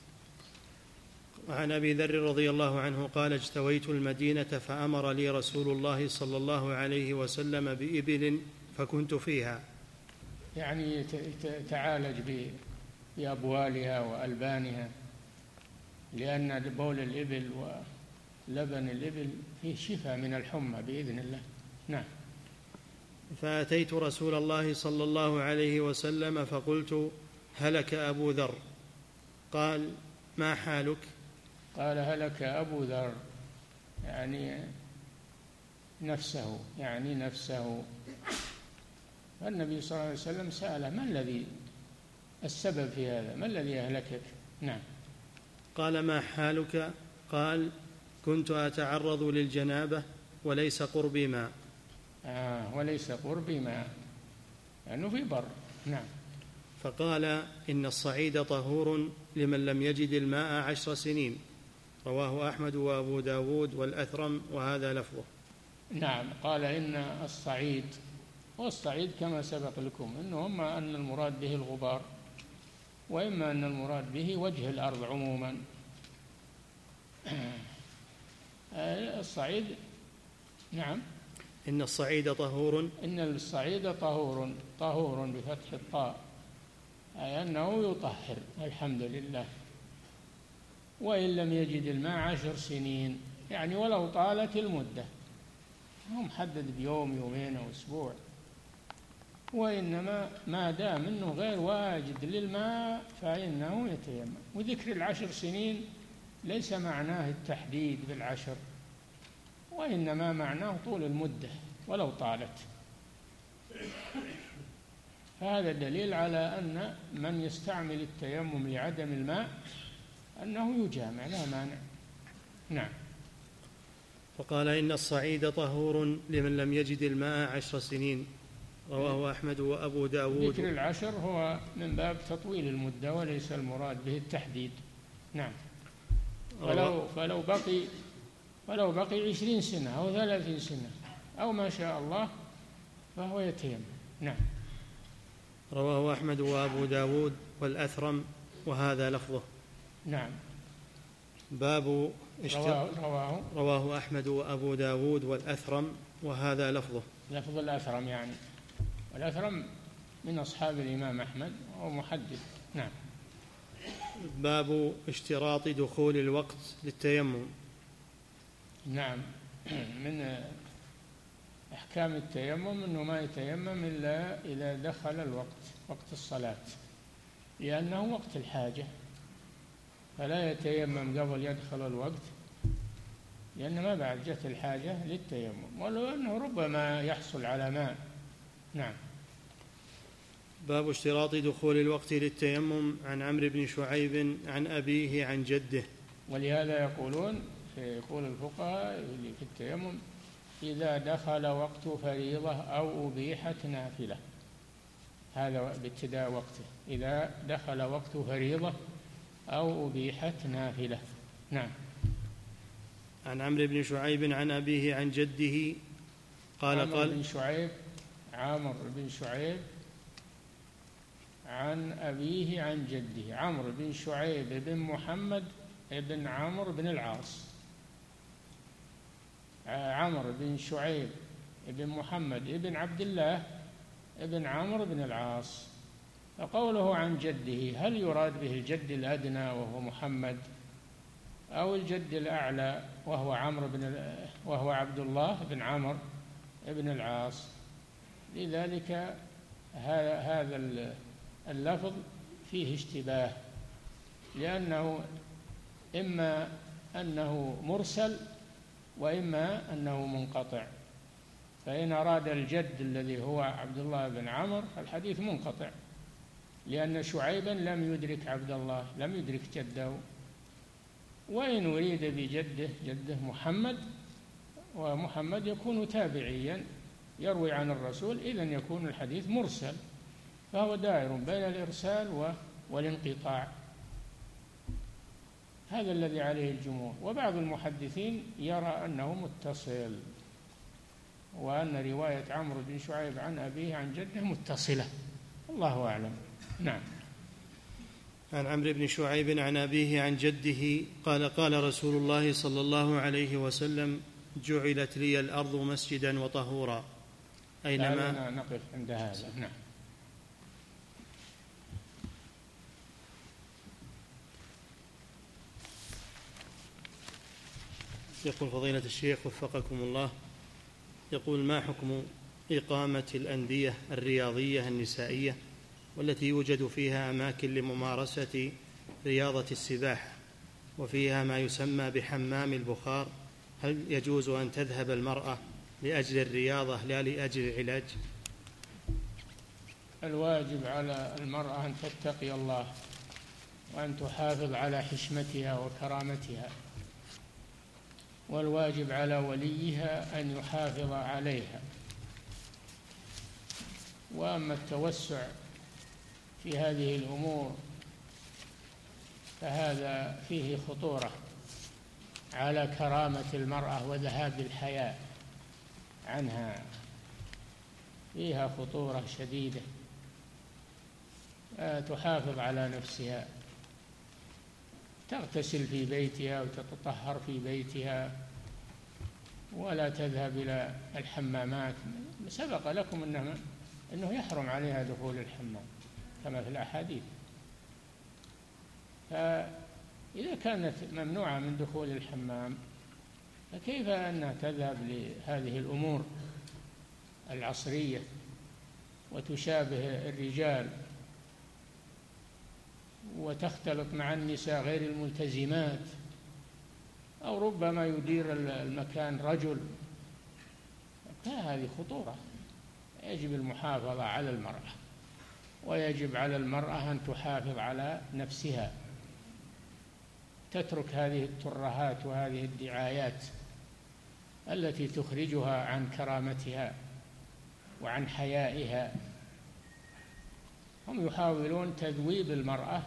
وعن أبي ذر رضي الله عنه قال اجتويت المدينة فأمر لي رسول الله صلى الله عليه وسلم بإبل فكنت فيها، يعني تعالج بأبوالها وألبانها، لأن بول الإبل ولبن الإبل فيه شفاء من الحمى بإذن الله. نعم. فأتيت رسول الله صلى الله عليه وسلم فقلت هلك أبو ذر، قال ما حالك؟ قال هلك أبو ذر يعني نفسه يعني نفسه فالنبي صلى الله عليه وسلم سأله ما الذي السبب في هذا، ما الذي أهلكك؟ نعم. قال ما حالك؟ قال كنت أتعرض للجنابة وليس قربي ماء. آه وليس قربي ماء لأنه في بر. نعم. فقال إن الصعيد طهور لمن لم يجد الماء عشر سنين، رواه أحمد وأبو داود والأثرم وهذا لفظه. نعم. قال إن الصعيد والصعيد كما سبق لكم أنه إما أن المراد به الغبار وإما أن المراد به وجه الأرض عموما. الصعيد نعم إن الصعيد طهور إن الصعيد طهور طهور بفتح الطاء، أي أنه يطهر الحمد لله. وإن لم يجد الماء عشر سنين، يعني ولو طالت المدة، هو محدد بيوم يومين أو أسبوع، وإنما ما دام أنه غير واجد للماء فإنه يتيمم. وذكر العشر سنين ليس معناه التحديد بالعشر، وإنما معناه طول المدة ولو طالت. هذا دليل على أن من يستعمل التيمم لعدم الماء أنه يجامع لا مانع. نعم. فقال إن الصعيد طهور لمن لم يجد الماء عشر سنين، رواه أحمد وأبو داود. ذكر العشر هو من باب تطويل المدة وليس المراد به التحديد. نعم. ولو فلو بقي ولو بقي عشرين سنة أو ثلاثين سنة أو ما شاء الله فهو يتيمم. نعم. رواه أحمد وأبو داود والأثرم وهذا لفظه. نعم. باب رواه, رواه, رواه أحمد وأبو داود والأثرم وهذا لفظه. لفظ الأثرم يعني، والأثرم من أصحاب الإمام أحمد وهو محدث. نعم. باب اشتراط دخول الوقت للتيمم. نعم. من أحكام التيمم أنه ما يتيمم إلا إذا دخل الوقت، وقت الصلاة، لأنه وقت الحاجة، فلا يتيمم قبل يدخل الوقت، لأن ما بعد جت الحاجة للتيمم، ولو أنه ربما يحصل على ماء. نعم. باب اشتراط دخول الوقت للتيمم. عن عمرو بن شعيب عن أبيه عن جده. ولهذا يقولون يقول الفقهاء في التيمم إذا دخل وقت فريضة أو أبيحت نافلة، هذا بابتداء وقته، إذا دخل وقت فريضة أو أبيحت نافلة. نعم. عن عمرو بن شعيب عن أبيه عن جده قال عمرو قال بن شعيب عمرو بن شعيب عن أبيه عن جده. عمرو بن شعيب بن محمد بن عمرو بن العاص. عمرو بن شعيب بن محمد بن عبد الله بن عمرو بن العاص. فقوله عن جده هل يراد به الجد الأدنى وهو محمد، أو الجد الأعلى وهو عمرو بن وهو عبد الله بن عمرو بن العاص؟ لذلك هذا اللفظ فيه اشتباه، لأنه إما أنه مرسل وإما أنه منقطع. فإن أراد الجد الذي هو عبد الله بن عمرو الحديث منقطع، لأن شعيبا لم يدرك عبد الله، لم يدرك جده. وإن أريد بجده جده محمد، ومحمد يكون تابعيا يروي عن الرسول، إذن يكون الحديث مرسل، فهو دائر بين الإرسال والانقطاع. هذا الذي عليه الجمهور. وبعض المحدثين يرى أنه متصل، وأن رواية عمرو بن شعيب عن أبيه عن جده متصلة، الله أعلم. نعم. عن عمرو بن شعيب عن أبيه عن جده قال قال رسول الله صلى الله عليه وسلم جعلت لي الأرض مسجدا وطهورا. أينما نقف عند هذا. نعم. يقول فضيلة الشيخ وفقكم الله، يقول ما حكم إقامة الأندية الرياضية النسائية والتي يوجد فيها أماكن لممارسة رياضة السباحة وفيها ما يسمى بحمام البخار؟ هل يجوز أن تذهب المرأة لأجل الرياضة لا لأجل العلاج؟ الواجب على المرأة أن تتقي الله وأن تحافظ على حشمتها وكرامتها، والواجب على وليها أن يحافظ عليها. وأما التوسع في هذه الأمور فهذا فيه خطورة على كرامة المرأة وذهاب الحياء عنها. فيها خطورة شديدة. تحافظ على نفسها، تغتسل في بيتها وتتطهر في بيتها، ولا تذهب إلى الحمامات. سبق لكم أنه, أنه يحرم عليها دخول الحمام كما في الأحاديث. فإذا كانت ممنوعة من دخول الحمام فكيف أنها تذهب لهذه الأمور العصرية وتشابه الرجال وتختلط مع النساء غير الملتزمات، أو ربما يدير المكان رجل؟ فهذه خطورة. يجب المحافظة على المرأة، ويجب على المرأة أن تحافظ على نفسها، تترك هذه الترهات وهذه الدعايات التي تخرجها عن كرامتها وعن حيائها. هم يحاولون تذويب المرأة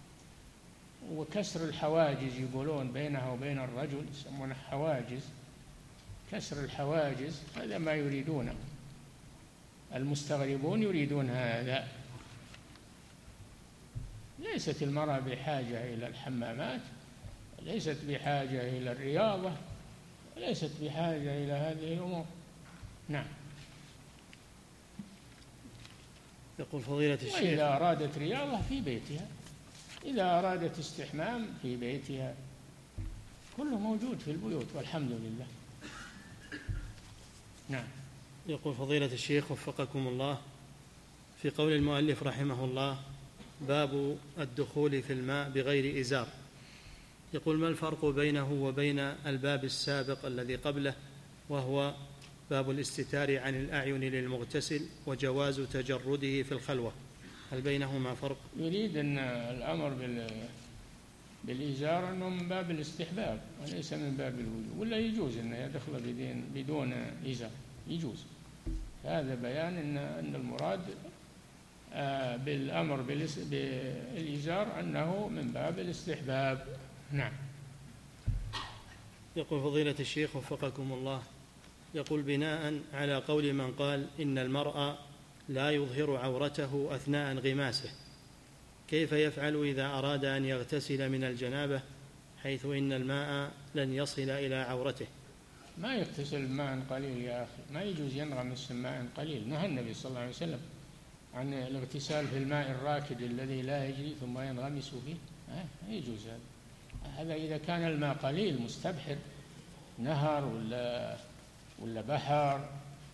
وكسر الحواجز، يقولون بينها وبين الرجل، يسمونه حواجز، كسر الحواجز. هذا ما يريدونه المستغربون، يريدون هذا. ليست المرأة بحاجة إلى الحمامات، ليست بحاجة إلى الرياضة، ليست بحاجة إلى هذه الأمور. نعم. يقول فضيلة الشيخ: وإذا أرادت رياضة في بيتها، إذا أرادت استحمام في بيتها، كله موجود في البيوت والحمد لله. نعم. يقول فضيلة الشيخ وفقكم الله: في قول المؤلف رحمه الله باب الدخول في الماء بغير إزار، يقول: ما الفرق بينه وبين الباب السابق الذي قبله وهو باب الاستتار عن الأعين للمغتسل وجواز تجرده في الخلوة؟ هل بينهما فرق؟ يريد أن الأمر بالإزار أنه من باب الاستحباب وليس من باب الوجوب، ولا يجوز أنه يدخل بدون إزار، يجوز. هذا بيان أن أن المراد بالأمر بالإزار أنه من باب الاستحباب. نعم. يقول فضيلة الشيخ وفقكم الله: يقول بناء على قول من قال إن المرء لا يظهر عورته أثناء انغماسه، كيف يفعل إذا أراد أن يغتسل من الجنابة حيث إن الماء لن يصل إلى عورته؟ ما يغتسل بماء قليل يا أخي، ما يجوز ينغمس بماء قليل. نهى النبي صلى الله عليه وسلم عن الاغتسال في الماء الراكد الذي لا يجري ثم ينغمس فيه، ما يجوز هذا. هذا إذا كان الماء قليل مستبحر، نهر ولا ولا بحر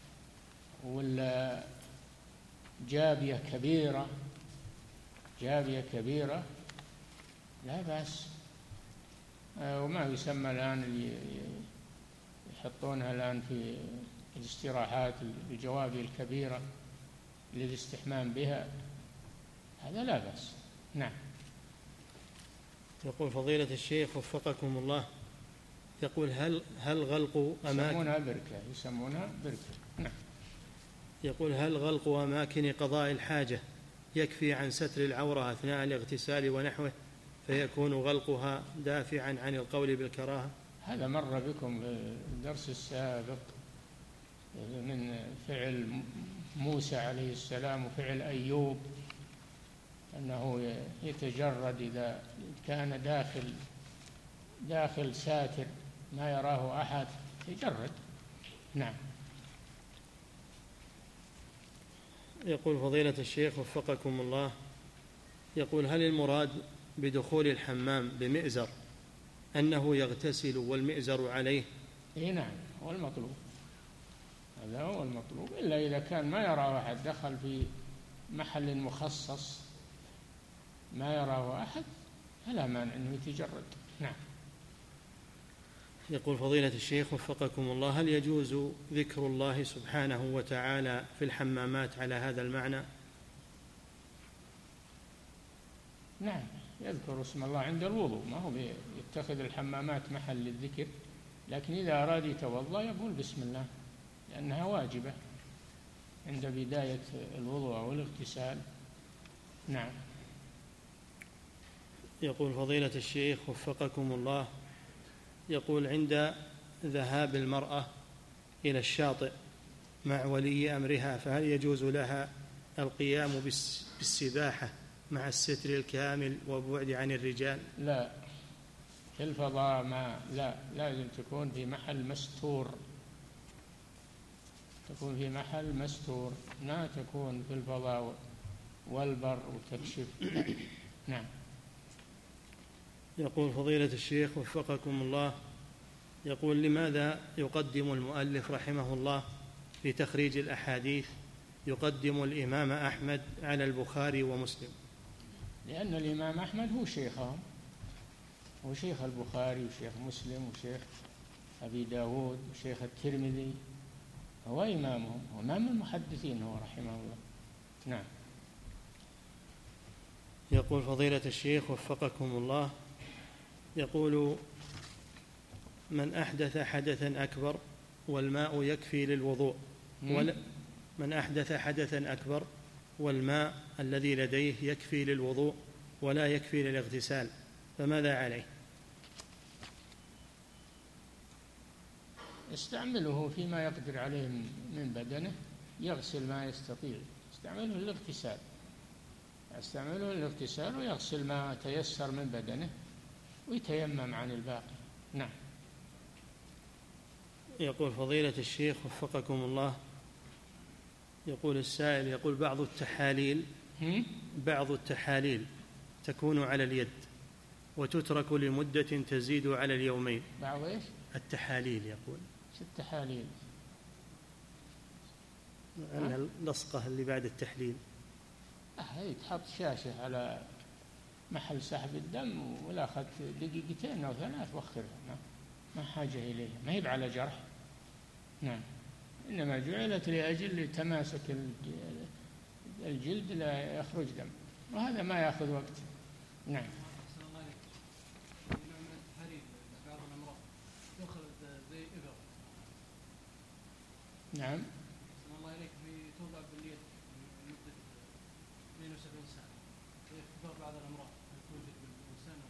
ولا جابية كبيرة، جابية كبيرة لا بأس. وما يسمى الآن اللي يحطونها الآن في الاستراحات الجوابي الكبيرة للاستحمام بها، هذا لا بأس. نعم. يقول فضيلة الشيخ وفقكم الله: يقول هل هل غلق أماكن يسمونها بركة يسمونها بركة نعم. يقول هل غلق أماكن قضاء الحاجة يكفي عن ستر العورة أثناء الاغتسال ونحوه فيكون غلقها دافعا عن القول بالكراهة؟ هذا مر بكم في الدرس السابق من فعل موسى عليه السلام وفعل أيوب، أنه يتجرد إذا كان داخل داخل ساتر ما يراه أحد، يجرد. نعم. يقول فضيلة الشيخ وفقكم الله: يقول هل المراد بدخول الحمام بمئزر أنه يغتسل والمئزر عليه؟ إيه نعم، هو المطلوب، هذا هو المطلوب، إلا إذا كان ما يراه أحد، دخل في محل مخصص ما يراه أحد فلا مانع أنه يتجرد. نعم. يقول فضيلة الشيخ وفقكم الله: هل يجوز ذكر الله سبحانه وتعالى في الحمامات على هذا المعنى؟ نعم، يذكر اسم الله عند الوضوء، ما هو يتخذ الحمامات محل للذكر، لكن إذا أراد يتوضأ يقول بسم الله، لأنها واجبة عند بداية الوضوء أو الاغتسال. نعم. يقول فضيلة الشيخ وفقكم الله: يقول عند ذهاب المرأة إلى الشاطئ مع ولي أمرها، فهل يجوز لها القيام بالسباحة مع الستر الكامل وبعد عن الرجال؟ لا، في الفضاء ما لا لازم تكون في محل مستور، تكون في محل مستور، لا تكون في الفضاء والبر وتكشف. نعم. يقول فضيلة الشيخ وفقكم الله، يقول لماذا يقدم المؤلف رحمه الله في تخريج الأحاديث يقدم الإمام أحمد على البخاري ومسلم؟ لأن الإمام أحمد هو شيخهم، هو شيخ البخاري وشيخ مسلم وشيخ أبي داود وشيخ الترمذي، هو إمامهم وإمام المحدثين هو رحمه الله. نعم. يقول فضيلة الشيخ وفقكم الله، يقول من أحدث حدثا أكبر والماء يكفي للوضوء ولا من أحدث حدثا أكبر والماء الذي لديه يكفي للوضوء ولا يكفي للاغتسال، فماذا عليه؟ يستعمله فيما يقدر عليه من بدنه، يغسل ما يستطيع، يستعمله للاغتسال، يستعمله للاغتسال ويغسل ما تيسر من بدنه ويتيمم عن الباقي. نعم. يقول فضيلة الشيخ وفقكم الله، يقول السائل، يقول بعض التحاليل بعض التحاليل تكون على اليد وتترك لمدة تزيد على اليومين. بعض ايش؟ التحاليل. يقول شو التحاليل؟ اللصقة اللي بعد التحليل. هي تحط شاشة على محل سحب الدم ولا أخذت دقيقتين أو ثلاث وخرها، ما حاجة إليها، ما هي على جرح. نعم. إنما جعلت لأجل تماسك الجلد لا يخرج دم، وهذا ما يأخذ وقت. نعم. نعم. الله عليك بتوضع باليد لمدة اثنين وسبعين ساعة ويختبر بعض الأمراض توجد بالإنسان.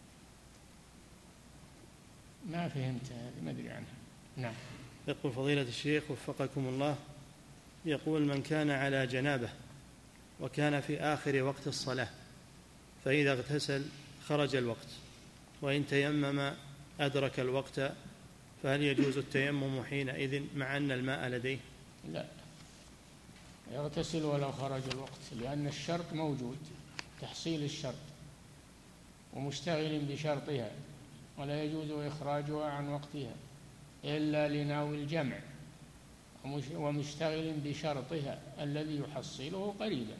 ما فهمت هذه، ما أدري عنها. نعم. يقول فضيلة الشيخ وفقكم الله، يقول من كان على جنابه وكان في آخر وقت الصلاة فإذا اغتسل خرج الوقت وإن تيمم أدرك الوقت، فهل يجوز التيمم حينئذ مع أن الماء لديه؟ لا، يغتسل ولو خرج الوقت، لأن الشرط موجود، تحصيل الشرط ومشتغل بشرطها، ولا يجوز إخراجها عن وقتها إلا لناوي الجمع، ومشتغل بشرطها الذي يحصله قريبا.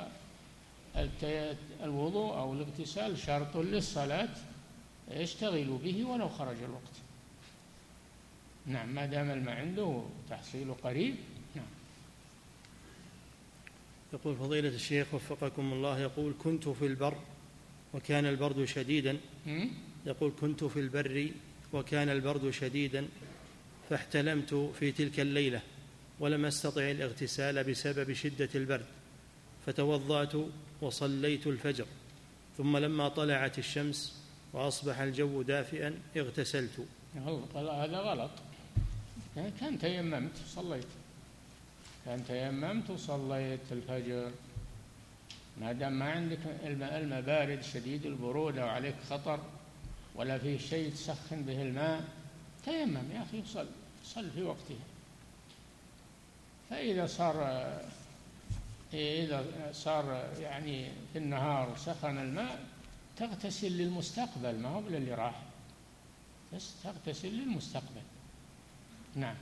والوضوء أو الاغتسال شرط للصلاة يشتغل به ولو خرج الوقت. نعم، ما دام الماء عنده تحصيله قريب. نعم. يقول فضيلة الشيخ وفقكم الله، يقول كنت في البر وكان البرد شديدا يقول كنت في البر وكان البرد شديدا فاحتلمت في تلك الليلة ولم أستطع الاغتسال بسبب شدة البرد، فتوضأت وصليت الفجر، ثم لما طلعت الشمس وأصبح الجو دافئا اغتسلت. هذا غلط، كان تيممت صليت كان تيممت وصليت الفجر، ما دام ما عندك الماء الماء بارد شديد البرودة وعليك خطر ولا فيه شيء تسخن به الماء، تيمم يا أخي صل صل في وقتها. فإذا صار إذا صار يعني في النهار سخن الماء تغتسل للمستقبل، ما هو للي راح، بس تغتسل للمستقبل. نعم.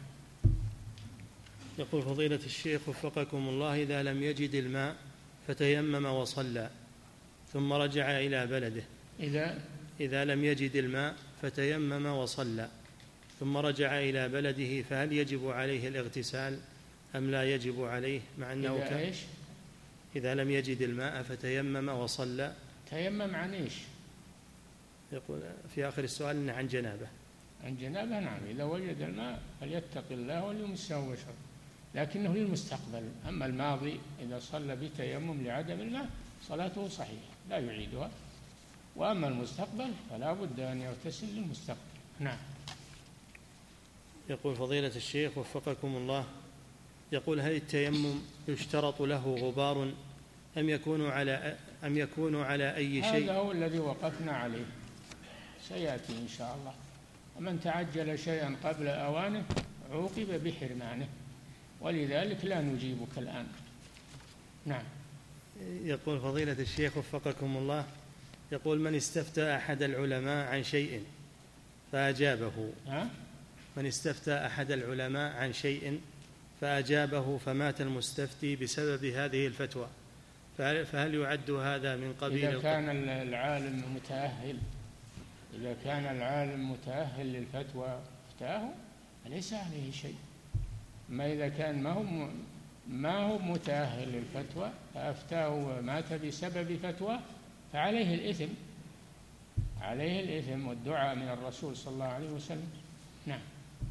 يقول فضيلة الشيخ وفقكم الله، إذا لم يجد الماء فتيمم وصلى ثم رجع إلى بلده إذا إذا لم يجد الماء فتيمم وصلى ثم رجع إلى بلده، فهل يجب عليه الاغتسال أم لا يجب عليه؟ مع أنه إذا, إيش؟ إذا لم يجد الماء فتيمم وصلى. تيمم عن إيش؟ يقول في آخر السؤال عن جنابه. عن جنابه، نعم. إذا وجد الماء فليتق الله وليمسه بشره، لكنه للمستقبل. أما الماضي إذا صلى بتيمم لعدم الماء صلاته صحيحة لا يعيدها، وأما المستقبل فلا بد أن يغتسل للمستقبل. نعم. يقول فضيلة الشيخ وفقكم الله، يقول: هل التيمم يشترط له غبار أم يكون على أم يكون على أي شيء؟ هذا هو الذي وقفنا عليه، سيأتي إن شاء الله. ومن تعجل شيئا قبل أوانه عوقب بحرمانه، ولذلك لا نجيبك الآن. نعم. يقول فضيلة الشيخ وفقكم الله، يقول: من استفتى أحد العلماء عن شيء فأجابه ها؟ من استفتى أحد العلماء عن شيء فأجابه فمات المستفتي بسبب هذه الفتوى، فهل يعد هذا من قبيل إذا كان العالم متأهل إذا كان العالم متأهل للفتوى افتاه فليس عليه شيء. ما إذا كان ما هو ما هو متأهل للفتوى فأفتاه ومات بسبب فتوى فعليه الإثم عليه الإثم والدعاء من الرسول صلى الله عليه وسلم. نعم.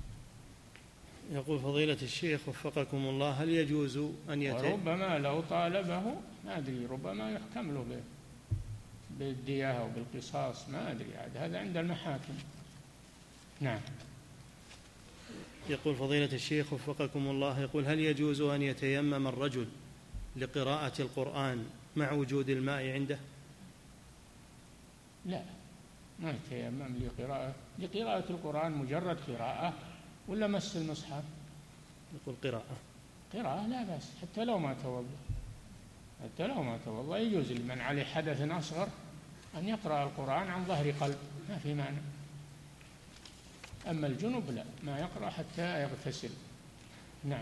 يقول فضيلة الشيخ وفقكم الله: هل يجوز أن يتيمم؟ وربما لو طالبه ما أدري ربما يحكم له بالدية أو بالقصاص، ما أدري عاد، هذا عند المحاكم. نعم. يقول فضيلة الشيخ وفقكم الله، يقول: هل يجوز أن يتيمم الرجل لقراءة القرآن مع وجود الماء عنده؟ لا، ما يتيمم لقراءة لقراءة القرآن، مجرد قراءة ولا مس المصحف؟ يقول قراءة قراءة لا بأس، حتى لو ما توضأ حتى لو ما توضأ يجوز لمن عليه حدث أصغر أن يقرأ القرآن عن ظهر قلب، ما في معنى. أما الجنب لا، ما يقرأ حتى يغتسل. نعم.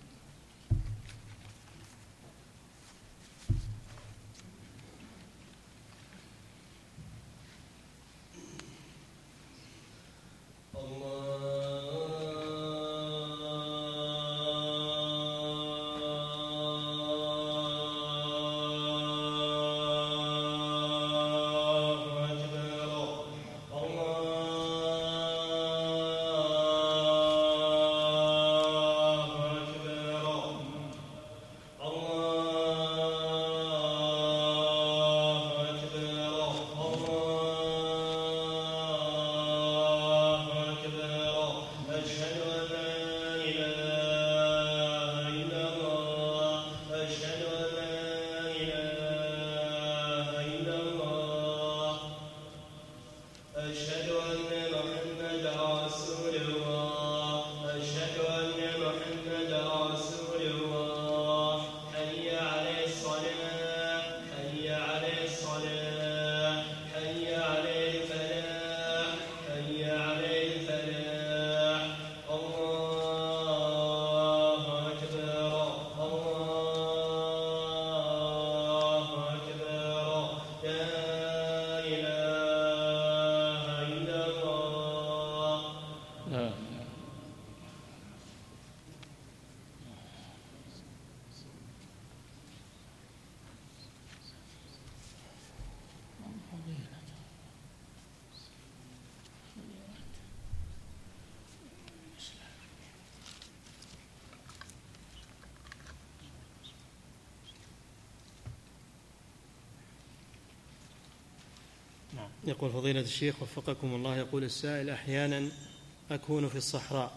يقول فضيلة الشيخ وفقكم الله، يقول السائل: أحيانا أكون في الصحراء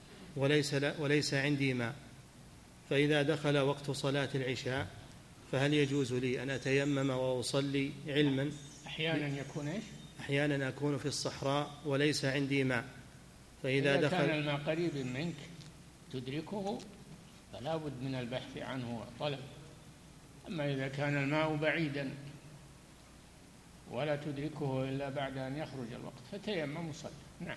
وليس, وليس عندي ماء، فإذا دخل وقت صلاة العشاء فهل يجوز لي أن أتيمم وأصلي علما؟ أحيانا يكون إيش؟ أحيانا أكون في الصحراء وليس عندي ماء، فإذا إذا دخل كان الماء قريب منك تدركه فلا بد من البحث عنه وطلب. أما إذا كان الماء بعيدا ولا تدركه إلا بعد أن يخرج الوقت فتيمم وصلي. نعم.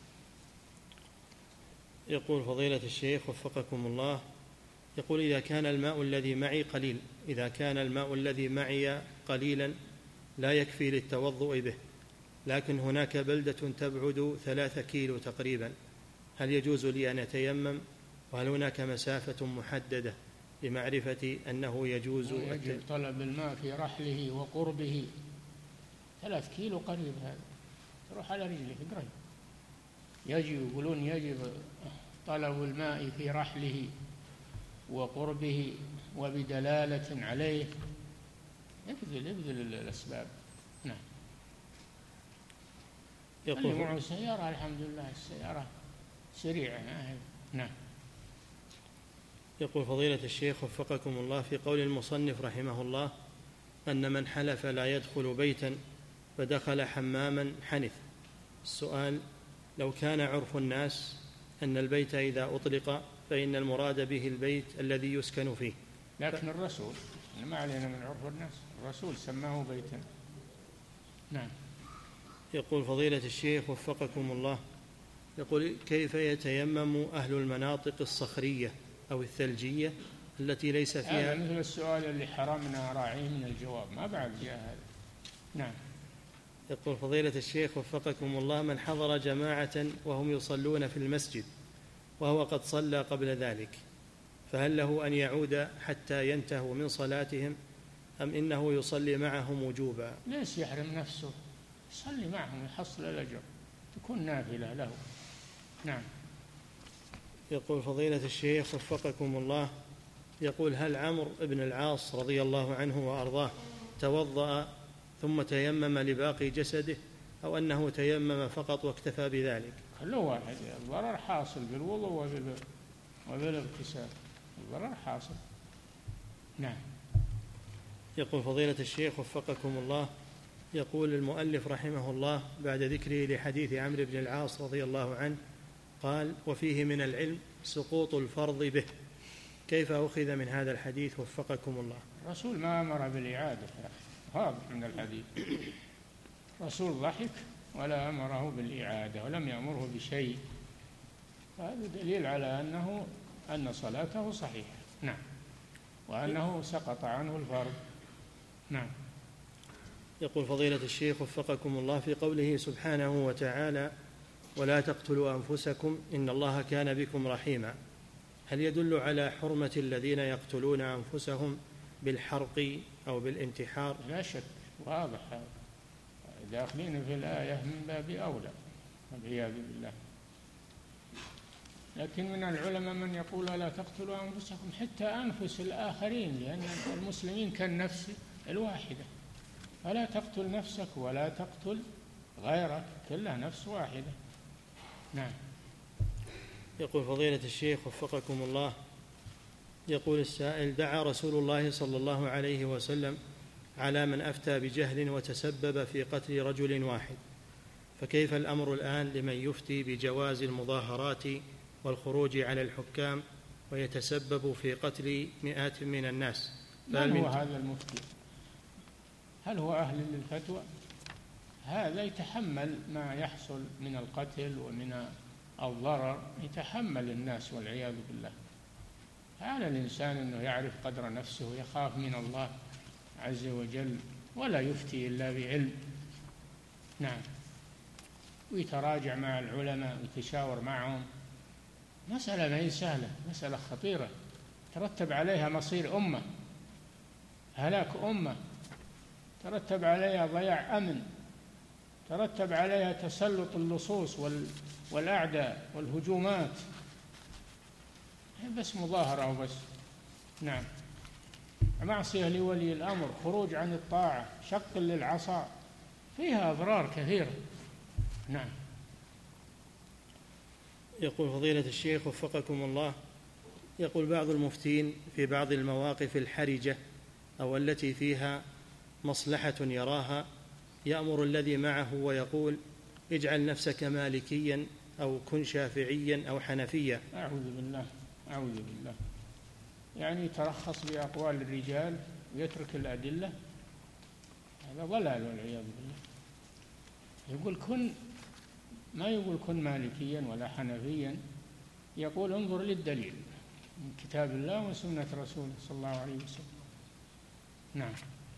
يقول فضيلة الشيخ وفقكم الله، يقول: إذا كان الماء الذي معي قليل إذا كان الماء الذي معي قليلا لا يكفي للتوضؤ به، لكن هناك بلدة تبعد ثلاثة كيلو تقريبا، هل يجوز لي أن أتيمم؟ وهل هناك مسافة محددة لمعرفة أنه يجوز؟ يجب طلب الماء في رحله وقربه. ثلاث كيلو قريب، هذا تروح على رجلك قريب. يجب يقولون يجب طلب الماء في رحله وقربه وبدلالة عليه. ابذل ابذل الأسباب. نعم. اللي معه سيارة الحمد لله السيارة سريعة. نعم. يقول فضيلة الشيخ وفقكم الله، في قول المصنف رحمه الله أن من حلف لا يدخل بيتا فدخل حماما حنث، السؤال: لو كان عرف الناس أن البيت إذا أطلق فإن المراد به البيت الذي يسكن فيه، لكن الرسول ما علينا من عرف الناس، الرسول سماه بيتا. نعم. يقول فضيلة الشيخ وفقكم الله، يقول: كيف يتيمم أهل المناطق الصخرية أو الثلجية التي ليس فيها؟ هذا مثل السؤال اللي حرمنا راعيه من الجواب، ما بعد جاء هذا. نعم. يقول فضيلة الشيخ وفقكم الله: من حضر جماعة وهم يصلون في المسجد وهو قد صلى قبل ذلك، فهل له أن يعود حتى ينتهوا من صلاتهم أم إنه يصلي معهم وجوبا؟ ليش يحرم نفسه؟ يصلي معهم يحصل الأجر، تكون نافلة له. نعم. يقول فضيلة الشيخ وفقكم الله، يقول: هل عمرو بن العاص رضي الله عنه وأرضاه توضأ ثم تيمم لباقي جسده أو أنه تيمم فقط واكتفى بذلك؟ كله واحد، الضرر حاصل بالوضوء وبالاغتسال، الضرر حاصل. نعم. يقول فضيلة الشيخ وفقكم الله، يقول المؤلف رحمه الله بعد ذكره لحديث عمرو بن العاص رضي الله عنه قال: وفيه من العلم سقوط الفرض به، كيف أخذ من هذا الحديث وفقكم الله؟ الرسول ما أمر بالإعادة، واضح من الحديث، الرسول ضحك ولا أمره بالإعادة ولم يأمره بشيء، هذا دليل على أنه أن صلاته صحيحة. نعم. وأنه سقط عنه الفرض. نعم. يقول فضيلة الشيخ وفقكم الله، في قوله سبحانه وتعالى: ولا تقتلوا أنفسكم إن الله كان بكم رحيما، هل يدل على حرمة الذين يقتلون أنفسهم بالحرق أو بالانتحار؟ لا شك، واضح هذا، داخلين في الآية من باب أولى والعياذ بالله. لكن من العلماء من يقول لا تقتلوا أنفسكم حتى أنفس الآخرين، لأن المسلمين كالنفس الواحدة، فلا تقتل نفسك ولا تقتل غيرك، كلها نفس واحدة. نعم. يقول فضيلة الشيخ وفقكم الله، يقول السائل: دعا رسول الله صلى الله عليه وسلم على من أفتى بجهل وتسبب في قتل رجل واحد، فكيف الأمر الآن لمن يفتي بجواز المظاهرات والخروج على الحكام ويتسبب في قتل مئات من الناس؟ من هو هذا المفتي؟ هل هو أهل للفتوى؟ هذا يتحمل ما يحصل من القتل ومن الضرر، يتحمل الناس والعياذ بالله. على الإنسان أنه يعرف قدر نفسه ويخاف من الله عز وجل، ولا يفتي إلا بعلم. نعم. ويتراجع مع العلماء ويتشاور معهم، مسألة ما هي سهلة، مسألة خطيرة ترتب عليها مصير أمة، هلاك أمة، ترتب عليها ضياع أمن، ترتب عليها تسلط اللصوص والأعداء والهجومات، بس مظاهرة وبس. نعم. معصية لولي الأمر، خروج عن الطاعة، شق للعصا، فيها أضرار كثيرة. نعم. يقول فضيلة الشيخ وفقكم الله، يقول بعض المفتين في بعض المواقف الحرجة أو التي فيها مصلحة يراها يأمر الذي معه ويقول: اجعل نفسك مالكيا أو كن شافعيا أو حنفيا. أعوذ بالله، أعوذ بالله، يعني يترخص بأقوال الرجال ويترك الأدلة، هذا ضلال والعياذ بالله. يقول كن، ما يقول كن مالكيا ولا حنفيا، يقول انظر للدليل من كتاب الله وسنة رسوله صلى الله عليه وسلم. نعم.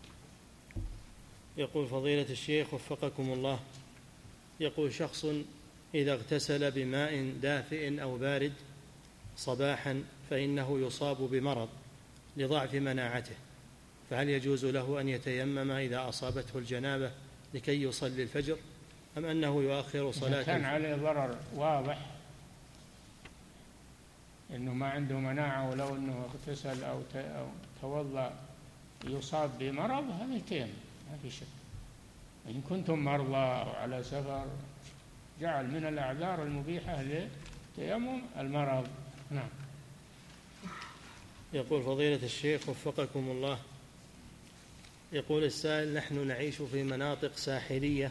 يقول فضيلة الشيخ وفقكم الله، يقول شخص إذا اغتسل بماء دافئ أو بارد صباحا فإنه يصاب بمرض لضعف مناعته، فهل يجوز له أن يتيمم إذا أصابته الجنابة لكي يصلي الفجر أم أنه يؤخر صلاة الفجر؟ كان عليه ضرر واضح أنه ما عنده مناعة ولو أنه اغتسل أو توضأ يصاب بمرض، هذا يتيمم ما في شك. إن كنتم مرضى أو على سفر جعل من الأعذار المبيحة لتيمم المرض. نعم. يقول فضيلة الشيخ وفقكم الله، يقول السائل: نحن نعيش في مناطق ساحلية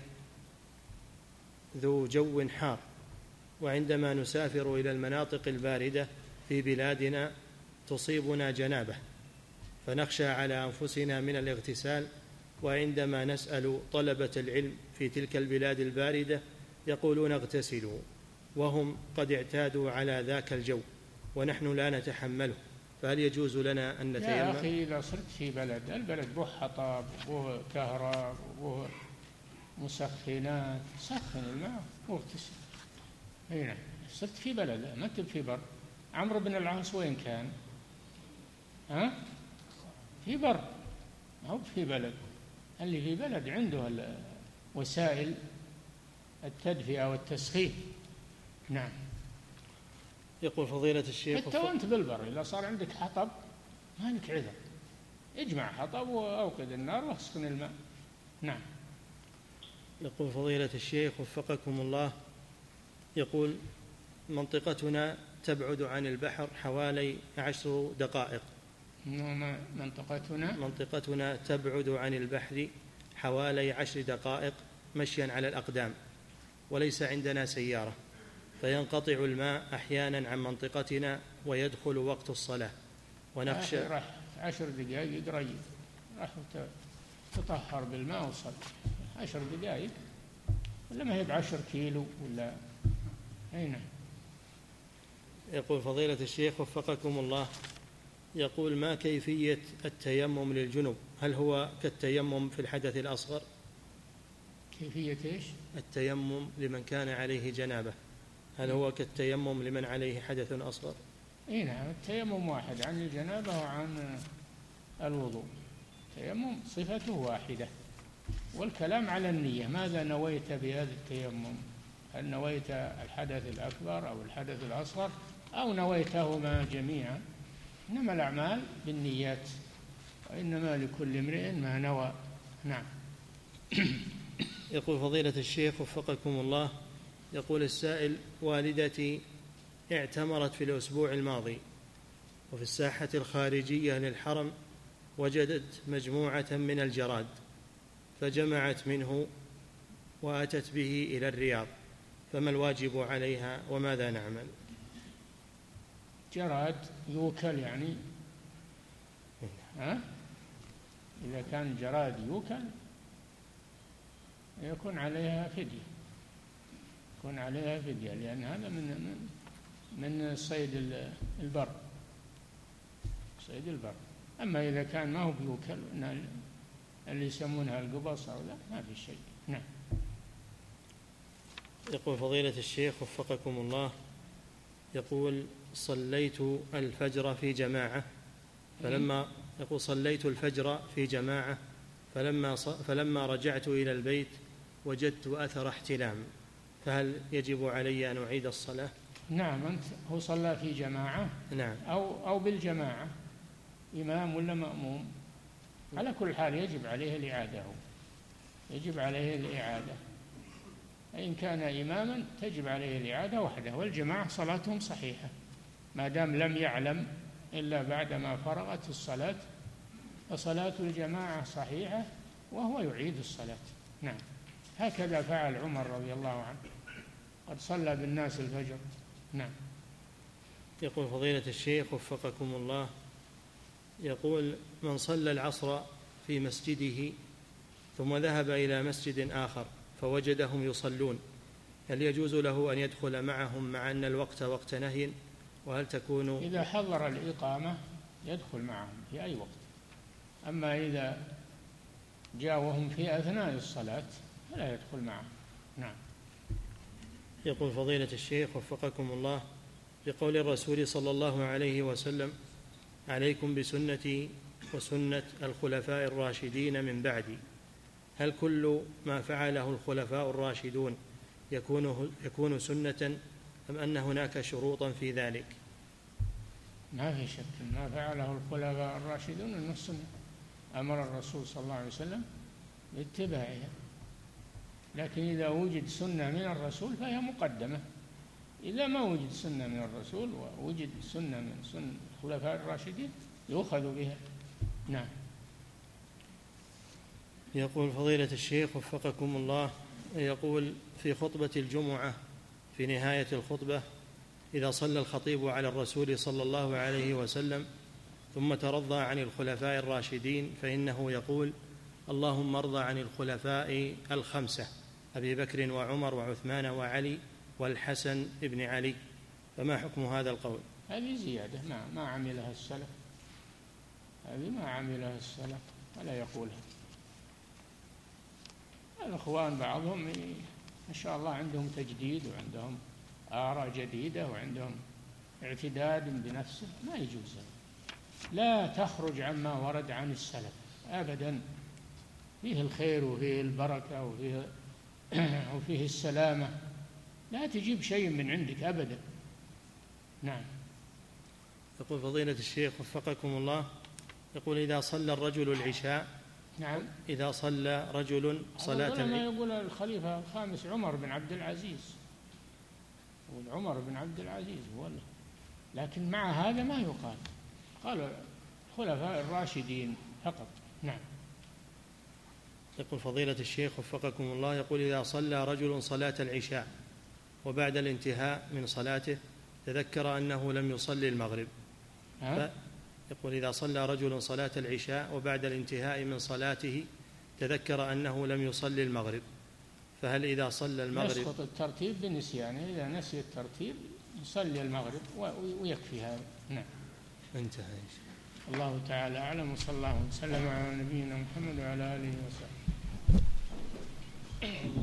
ذو جو حار، وعندما نسافر إلى المناطق الباردة في بلادنا تصيبنا جنابة، فنخشى على أنفسنا من الاغتسال، وعندما نسأل طلبة العلم في تلك البلاد الباردة يقولون اغتسلوا، وهم قد اعتادوا على ذاك الجو ونحن لا نتحمله، فهل يجوز لنا أن نتيمم؟ يا أخي إذا صرت في بلد، البلد بوه حطب وبوه كهرباء وبوه مسخنات، سخن الماء واغتسل. هنا صرت في بلد، ما انت في بر. عمرو بن العاص وين كان؟ ها؟ في بر، ما هو في بلد. اللي في بلد عنده وسائل التدفئة والتسخين. نعم. يقول فضيلة الشيخ: حتى وانت بالبر إذا صار عندك حطب ما لك عذر، اجمع حطب وأوقد النار واسخن الماء. نعم. يقول فضيلة الشيخ وفقكم الله، يقول: منطقتنا تبعد عن البحر حوالي عشر دقائق. منطقتنا منطقتنا تبعد عن البحر حوالي عشر دقائق مشيا على الأقدام، وليس عندنا سيارة، فينقطع الماء أحيانا عن منطقتنا ويدخل وقت الصلاة، ونخشى. راح عشر دقائق قريب، راح تطهر بالماء وصل عشر دقائق، ولا ما هي بعشر كيلو ولا هنا. يقول فضيلة الشيخ وفقكم الله، يقول: ما كيفية التيمم للجنب؟ هل هو كالتيمم في الحدث الأصغر؟ كيفية إيش؟ التيمم لمن كان عليه جنابة، هل هو كالتيمم لمن عليه حدث أصغر؟ إيه نعم، التيمم واحد عن الجنابة وعن الوضوء، التيمم صفته واحدة، والكلام على النية. ماذا نويت بهذا التيمم؟ هل نويت الحدث الأكبر أو الحدث الأصغر أو نويتهما جميعا؟ إنما الأعمال بالنيات، وإنما لكل امرئ ما نوى. نعم. يقول فضيلة الشيخ وفقكم الله، يقول السائل: والدتي اعتمرت في الأسبوع الماضي، وفي الساحة الخارجية للحرم وجدت مجموعة من الجراد، فجمعت منه وأتت به إلى الرياض، فما الواجب عليها وماذا نعمل؟ جراد يوكل يعني؟ ها؟ إذا كان جراد يوكل يكون عليها فدية، يكون عليها فدية، لأن هذا من من صيد البر، صيد البر. أما إذا كان ما هو بيوكل، اللي يسمونها القبص أو لا، ما في شيء. نعم. يقول فضيلة الشيخ وفقكم الله، يقول: صليت الفجر في جماعة فلما يقول صليت الفجر في جماعة فلما فلما رجعت إلى البيت وجدت أثر احتلام، فهل يجب علي أن أعيد الصلاة؟ نعم. أنت هو صلى في جماعة؟ نعم. أو أو بالجماعة، إمام ولا مأموم؟ على كل حال يجب عليه الإعادة، يجب عليه الإعادة. إن كان إماما تجب عليه الإعادة وحده، والجماعة صلاتهم صحيحة ما دام لم يعلم إلا بعدما فرغت الصلاة، فصلاة الجماعة صحيحة وهو يعيد الصلاة. نعم. هكذا فعل عمر رضي الله عنه، قد صلى بالناس الفجر. نعم. يقول فضيلة الشيخ وفقكم الله، يقول: من صلى العصر في مسجده ثم ذهب إلى مسجد آخر فوجدهم يصلون، هل يجوز له أن يدخل معهم مع أن الوقت وقت نهي؟ وهل تكون إذا حضر الإقامة يدخل معهم في أي وقت، أما إذا جاء وهم في أثناء الصلاة فلا يدخل معهم. نعم. يقول فضيلة الشيخ وفقكم الله، بقول الرسول صلى الله عليه وسلم: عليكم بسنتي وسنة الخلفاء الراشدين من بعدي، هل كل ما فعله الخلفاء الراشدون يكون يكون سنة أم أن هناك شروطا في ذلك؟ ما في شك ما فعله الخلفاء الراشدون أنه السنة، أمر الرسول صلى الله عليه وسلم باتباعها، لكن إذا وجد سنة من الرسول فهي مقدمة. إذا ما وجد سنة من الرسول ووجد سنة من سنة الخلفاء الراشدين يؤخذ بها. نعم. يقول فضيلة الشيخ وفقكم الله، يقول في خطبة الجمعة في نهاية الخطبة إذا صلى الخطيب على الرسول صلى الله عليه وسلم ثم ترضى عن الخلفاء الراشدين فإنه يقول اللهم ارض عن الخلفاء الخمسة أبي بكر وعمر وعثمان وعلي والحسن ابن علي، فما حكم هذا القول؟ هذه زيادة ما, ما عملها السلف، هذه ما عملها السلف ولا يقولها. الأخوان بعضهم ما شاء الله عندهم تجديد وعندهم آراء جديدة وعندهم اعتداد بنفسه، ما يجوز. لا تخرج عما ورد عن السلف أبدا، فيه الخير وفيه البركة وفيه, وفيه السلامة، لا تجيب شيء من عندك أبدا. نعم. يقول فضيلة الشيخ وفقكم الله، يقول إذا صلى الرجل العشاء. نعم. إذا صلى رجل صلاة ما يقول الخليفة الخامس عمر بن عبد العزيز، يقول عمر بن عبد العزيز هو، لكن مع هذا ما يقال، قال الخلفاء الراشدين فقط. نعم. يقول فضيلة الشيخ وفقكم الله، يقول إذا صلى رجل صلاة العشاء وبعد الانتهاء من صلاته تذكر أنه لم يصلي المغرب، يقول إذا صلى رجل صلاة العشاء وبعد الانتهاء من صلاته تذكر أنه لم يصلي المغرب، فهل إذا صلى المغرب يسقط الترتيب بنسيانه؟ إذا نسي الترتيب يصلي المغرب ويكفي هذا. نعم. انتهى. الله تعالى أعلم، وصلى الله وسلم على نبينا محمد وعلى آله وصحبه.